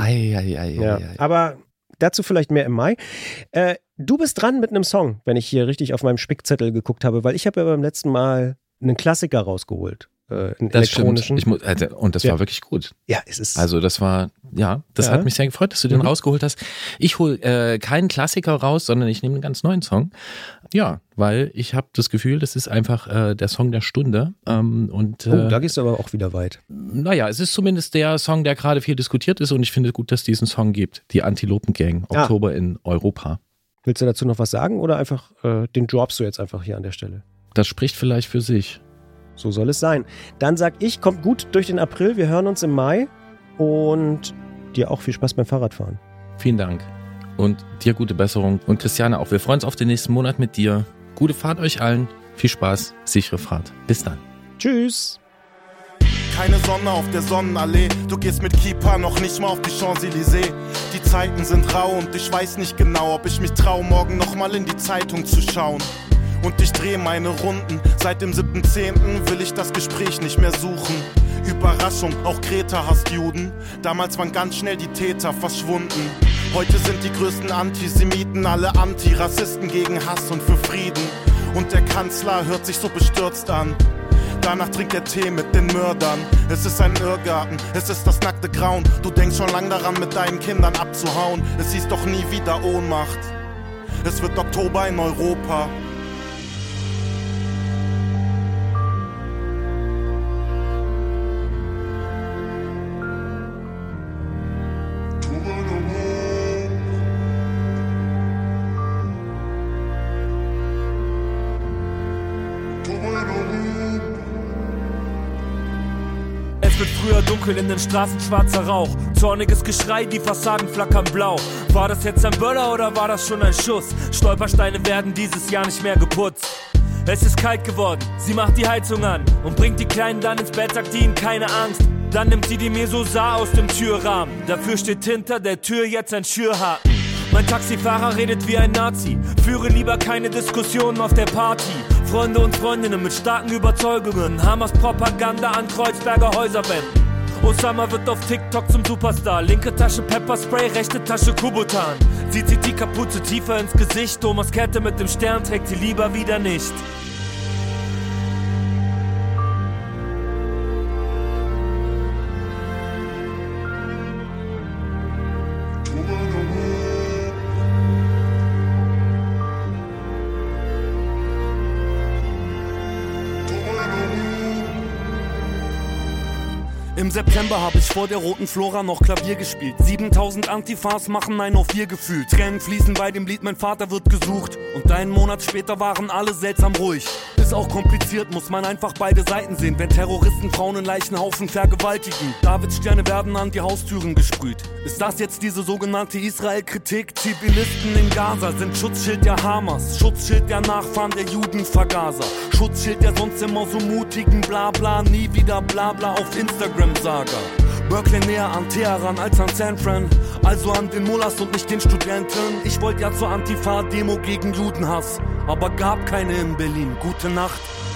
Aber dazu vielleicht mehr im Mai. Du bist dran mit einem Song, wenn ich hier richtig auf meinem Spickzettel geguckt habe, weil ich habe ja beim letzten Mal einen Klassiker rausgeholt. Einen elektronischen. Und das war wirklich gut. Ja, es ist. Also das war, das hat mich sehr gefreut, dass du den rausgeholt hast. Ich hole keinen Klassiker raus, sondern ich nehme einen ganz neuen Song. Ja, weil ich habe das Gefühl, das ist einfach der Song der Stunde. Da gehst du aber auch wieder weit. Naja, es ist zumindest der Song, der gerade viel diskutiert ist und ich finde gut, dass es diesen Song gibt. Die Antilopen-Gang, Oktober in Europa. Willst du dazu noch was sagen oder einfach den droppst du jetzt einfach hier an der Stelle? Das spricht vielleicht für sich. So soll es sein. Dann sag ich, kommt gut durch den April. Wir hören uns im Mai und dir auch viel Spaß beim Fahrradfahren. Vielen Dank und dir gute Besserung. Und Christiane auch. Wir freuen uns auf den nächsten Monat mit dir. Gute Fahrt euch allen. Viel Spaß, sichere Fahrt. Bis dann. Tschüss. Keine Sonne auf der Sonnenallee. Du gehst mit Kippa noch nicht mal auf die Champs-Élysées. Die Zeiten sind rau und ich weiß nicht genau, ob ich mich trau, morgen noch mal in die Zeitung zu schauen. Und ich drehe meine Runden. Seit dem 7.10. will ich das Gespräch nicht mehr suchen. Überraschung, auch Greta hasst Juden. Damals waren ganz schnell die Täter verschwunden. Heute sind die größten Antisemiten alle Antirassisten gegen Hass und für Frieden. Und der Kanzler hört sich so bestürzt an. Danach trinkt er Tee mit den Mördern. Es ist ein Irrgarten, es ist das nackte Grauen. Du denkst schon lang daran, mit deinen Kindern abzuhauen. Es hieß doch nie wieder Ohnmacht. Es wird Oktober in Europa. Wird früher dunkel, in den Straßen schwarzer Rauch. Zorniges Geschrei, die Fassaden flackern blau. War das jetzt ein Böller oder war das schon ein Schuss? Stolpersteine werden dieses Jahr nicht mehr geputzt. Es ist kalt geworden, sie macht die Heizung an und bringt die Kleinen dann ins Bett, sagt ihnen keine Angst. Dann nimmt sie die Mesosa aus dem Türrahmen. Dafür steht hinter der Tür jetzt ein Schürhaken. Mein Taxifahrer redet wie ein Nazi. Führe lieber keine Diskussionen auf der Party. Freunde und Freundinnen mit starken Überzeugungen. Hamas Propaganda an Kreuzberger Häuserwänden. Osama wird auf TikTok zum Superstar. Linke Tasche Pepperspray, rechte Tasche Kubutan. Sie zieht die Kapuze tiefer ins Gesicht. Thomas Kette mit dem Stern trägt sie lieber wieder nicht. Im September hab ich vor der roten Flora noch Klavier gespielt. 7000 Antifas machen ein auf 4 gefühlt. Tränen fließen bei dem Lied, mein Vater wird gesucht. Und einen Monat später waren alle seltsam ruhig. Ist auch kompliziert, muss man einfach beide Seiten sehen. Wenn Terroristen Frauen in Leichenhaufen vergewaltigen. Davidssterne werden an die Haustüren gesprüht. Ist das jetzt diese sogenannte Israel-Kritik? Zivilisten in Gaza sind Schutzschild der Hamas. Schutzschild der Nachfahren der Judenvergaser. Schutzschild der sonst immer so mutigen Blabla, nie wieder Blabla auf Instagram-Saga. Berkeley näher an Teheran als an San Fran, also an den Mullahs und nicht den Studenten. Ich wollte ja zur Antifa-Demo gegen Judenhass, aber gab keine in Berlin. Gute Nacht.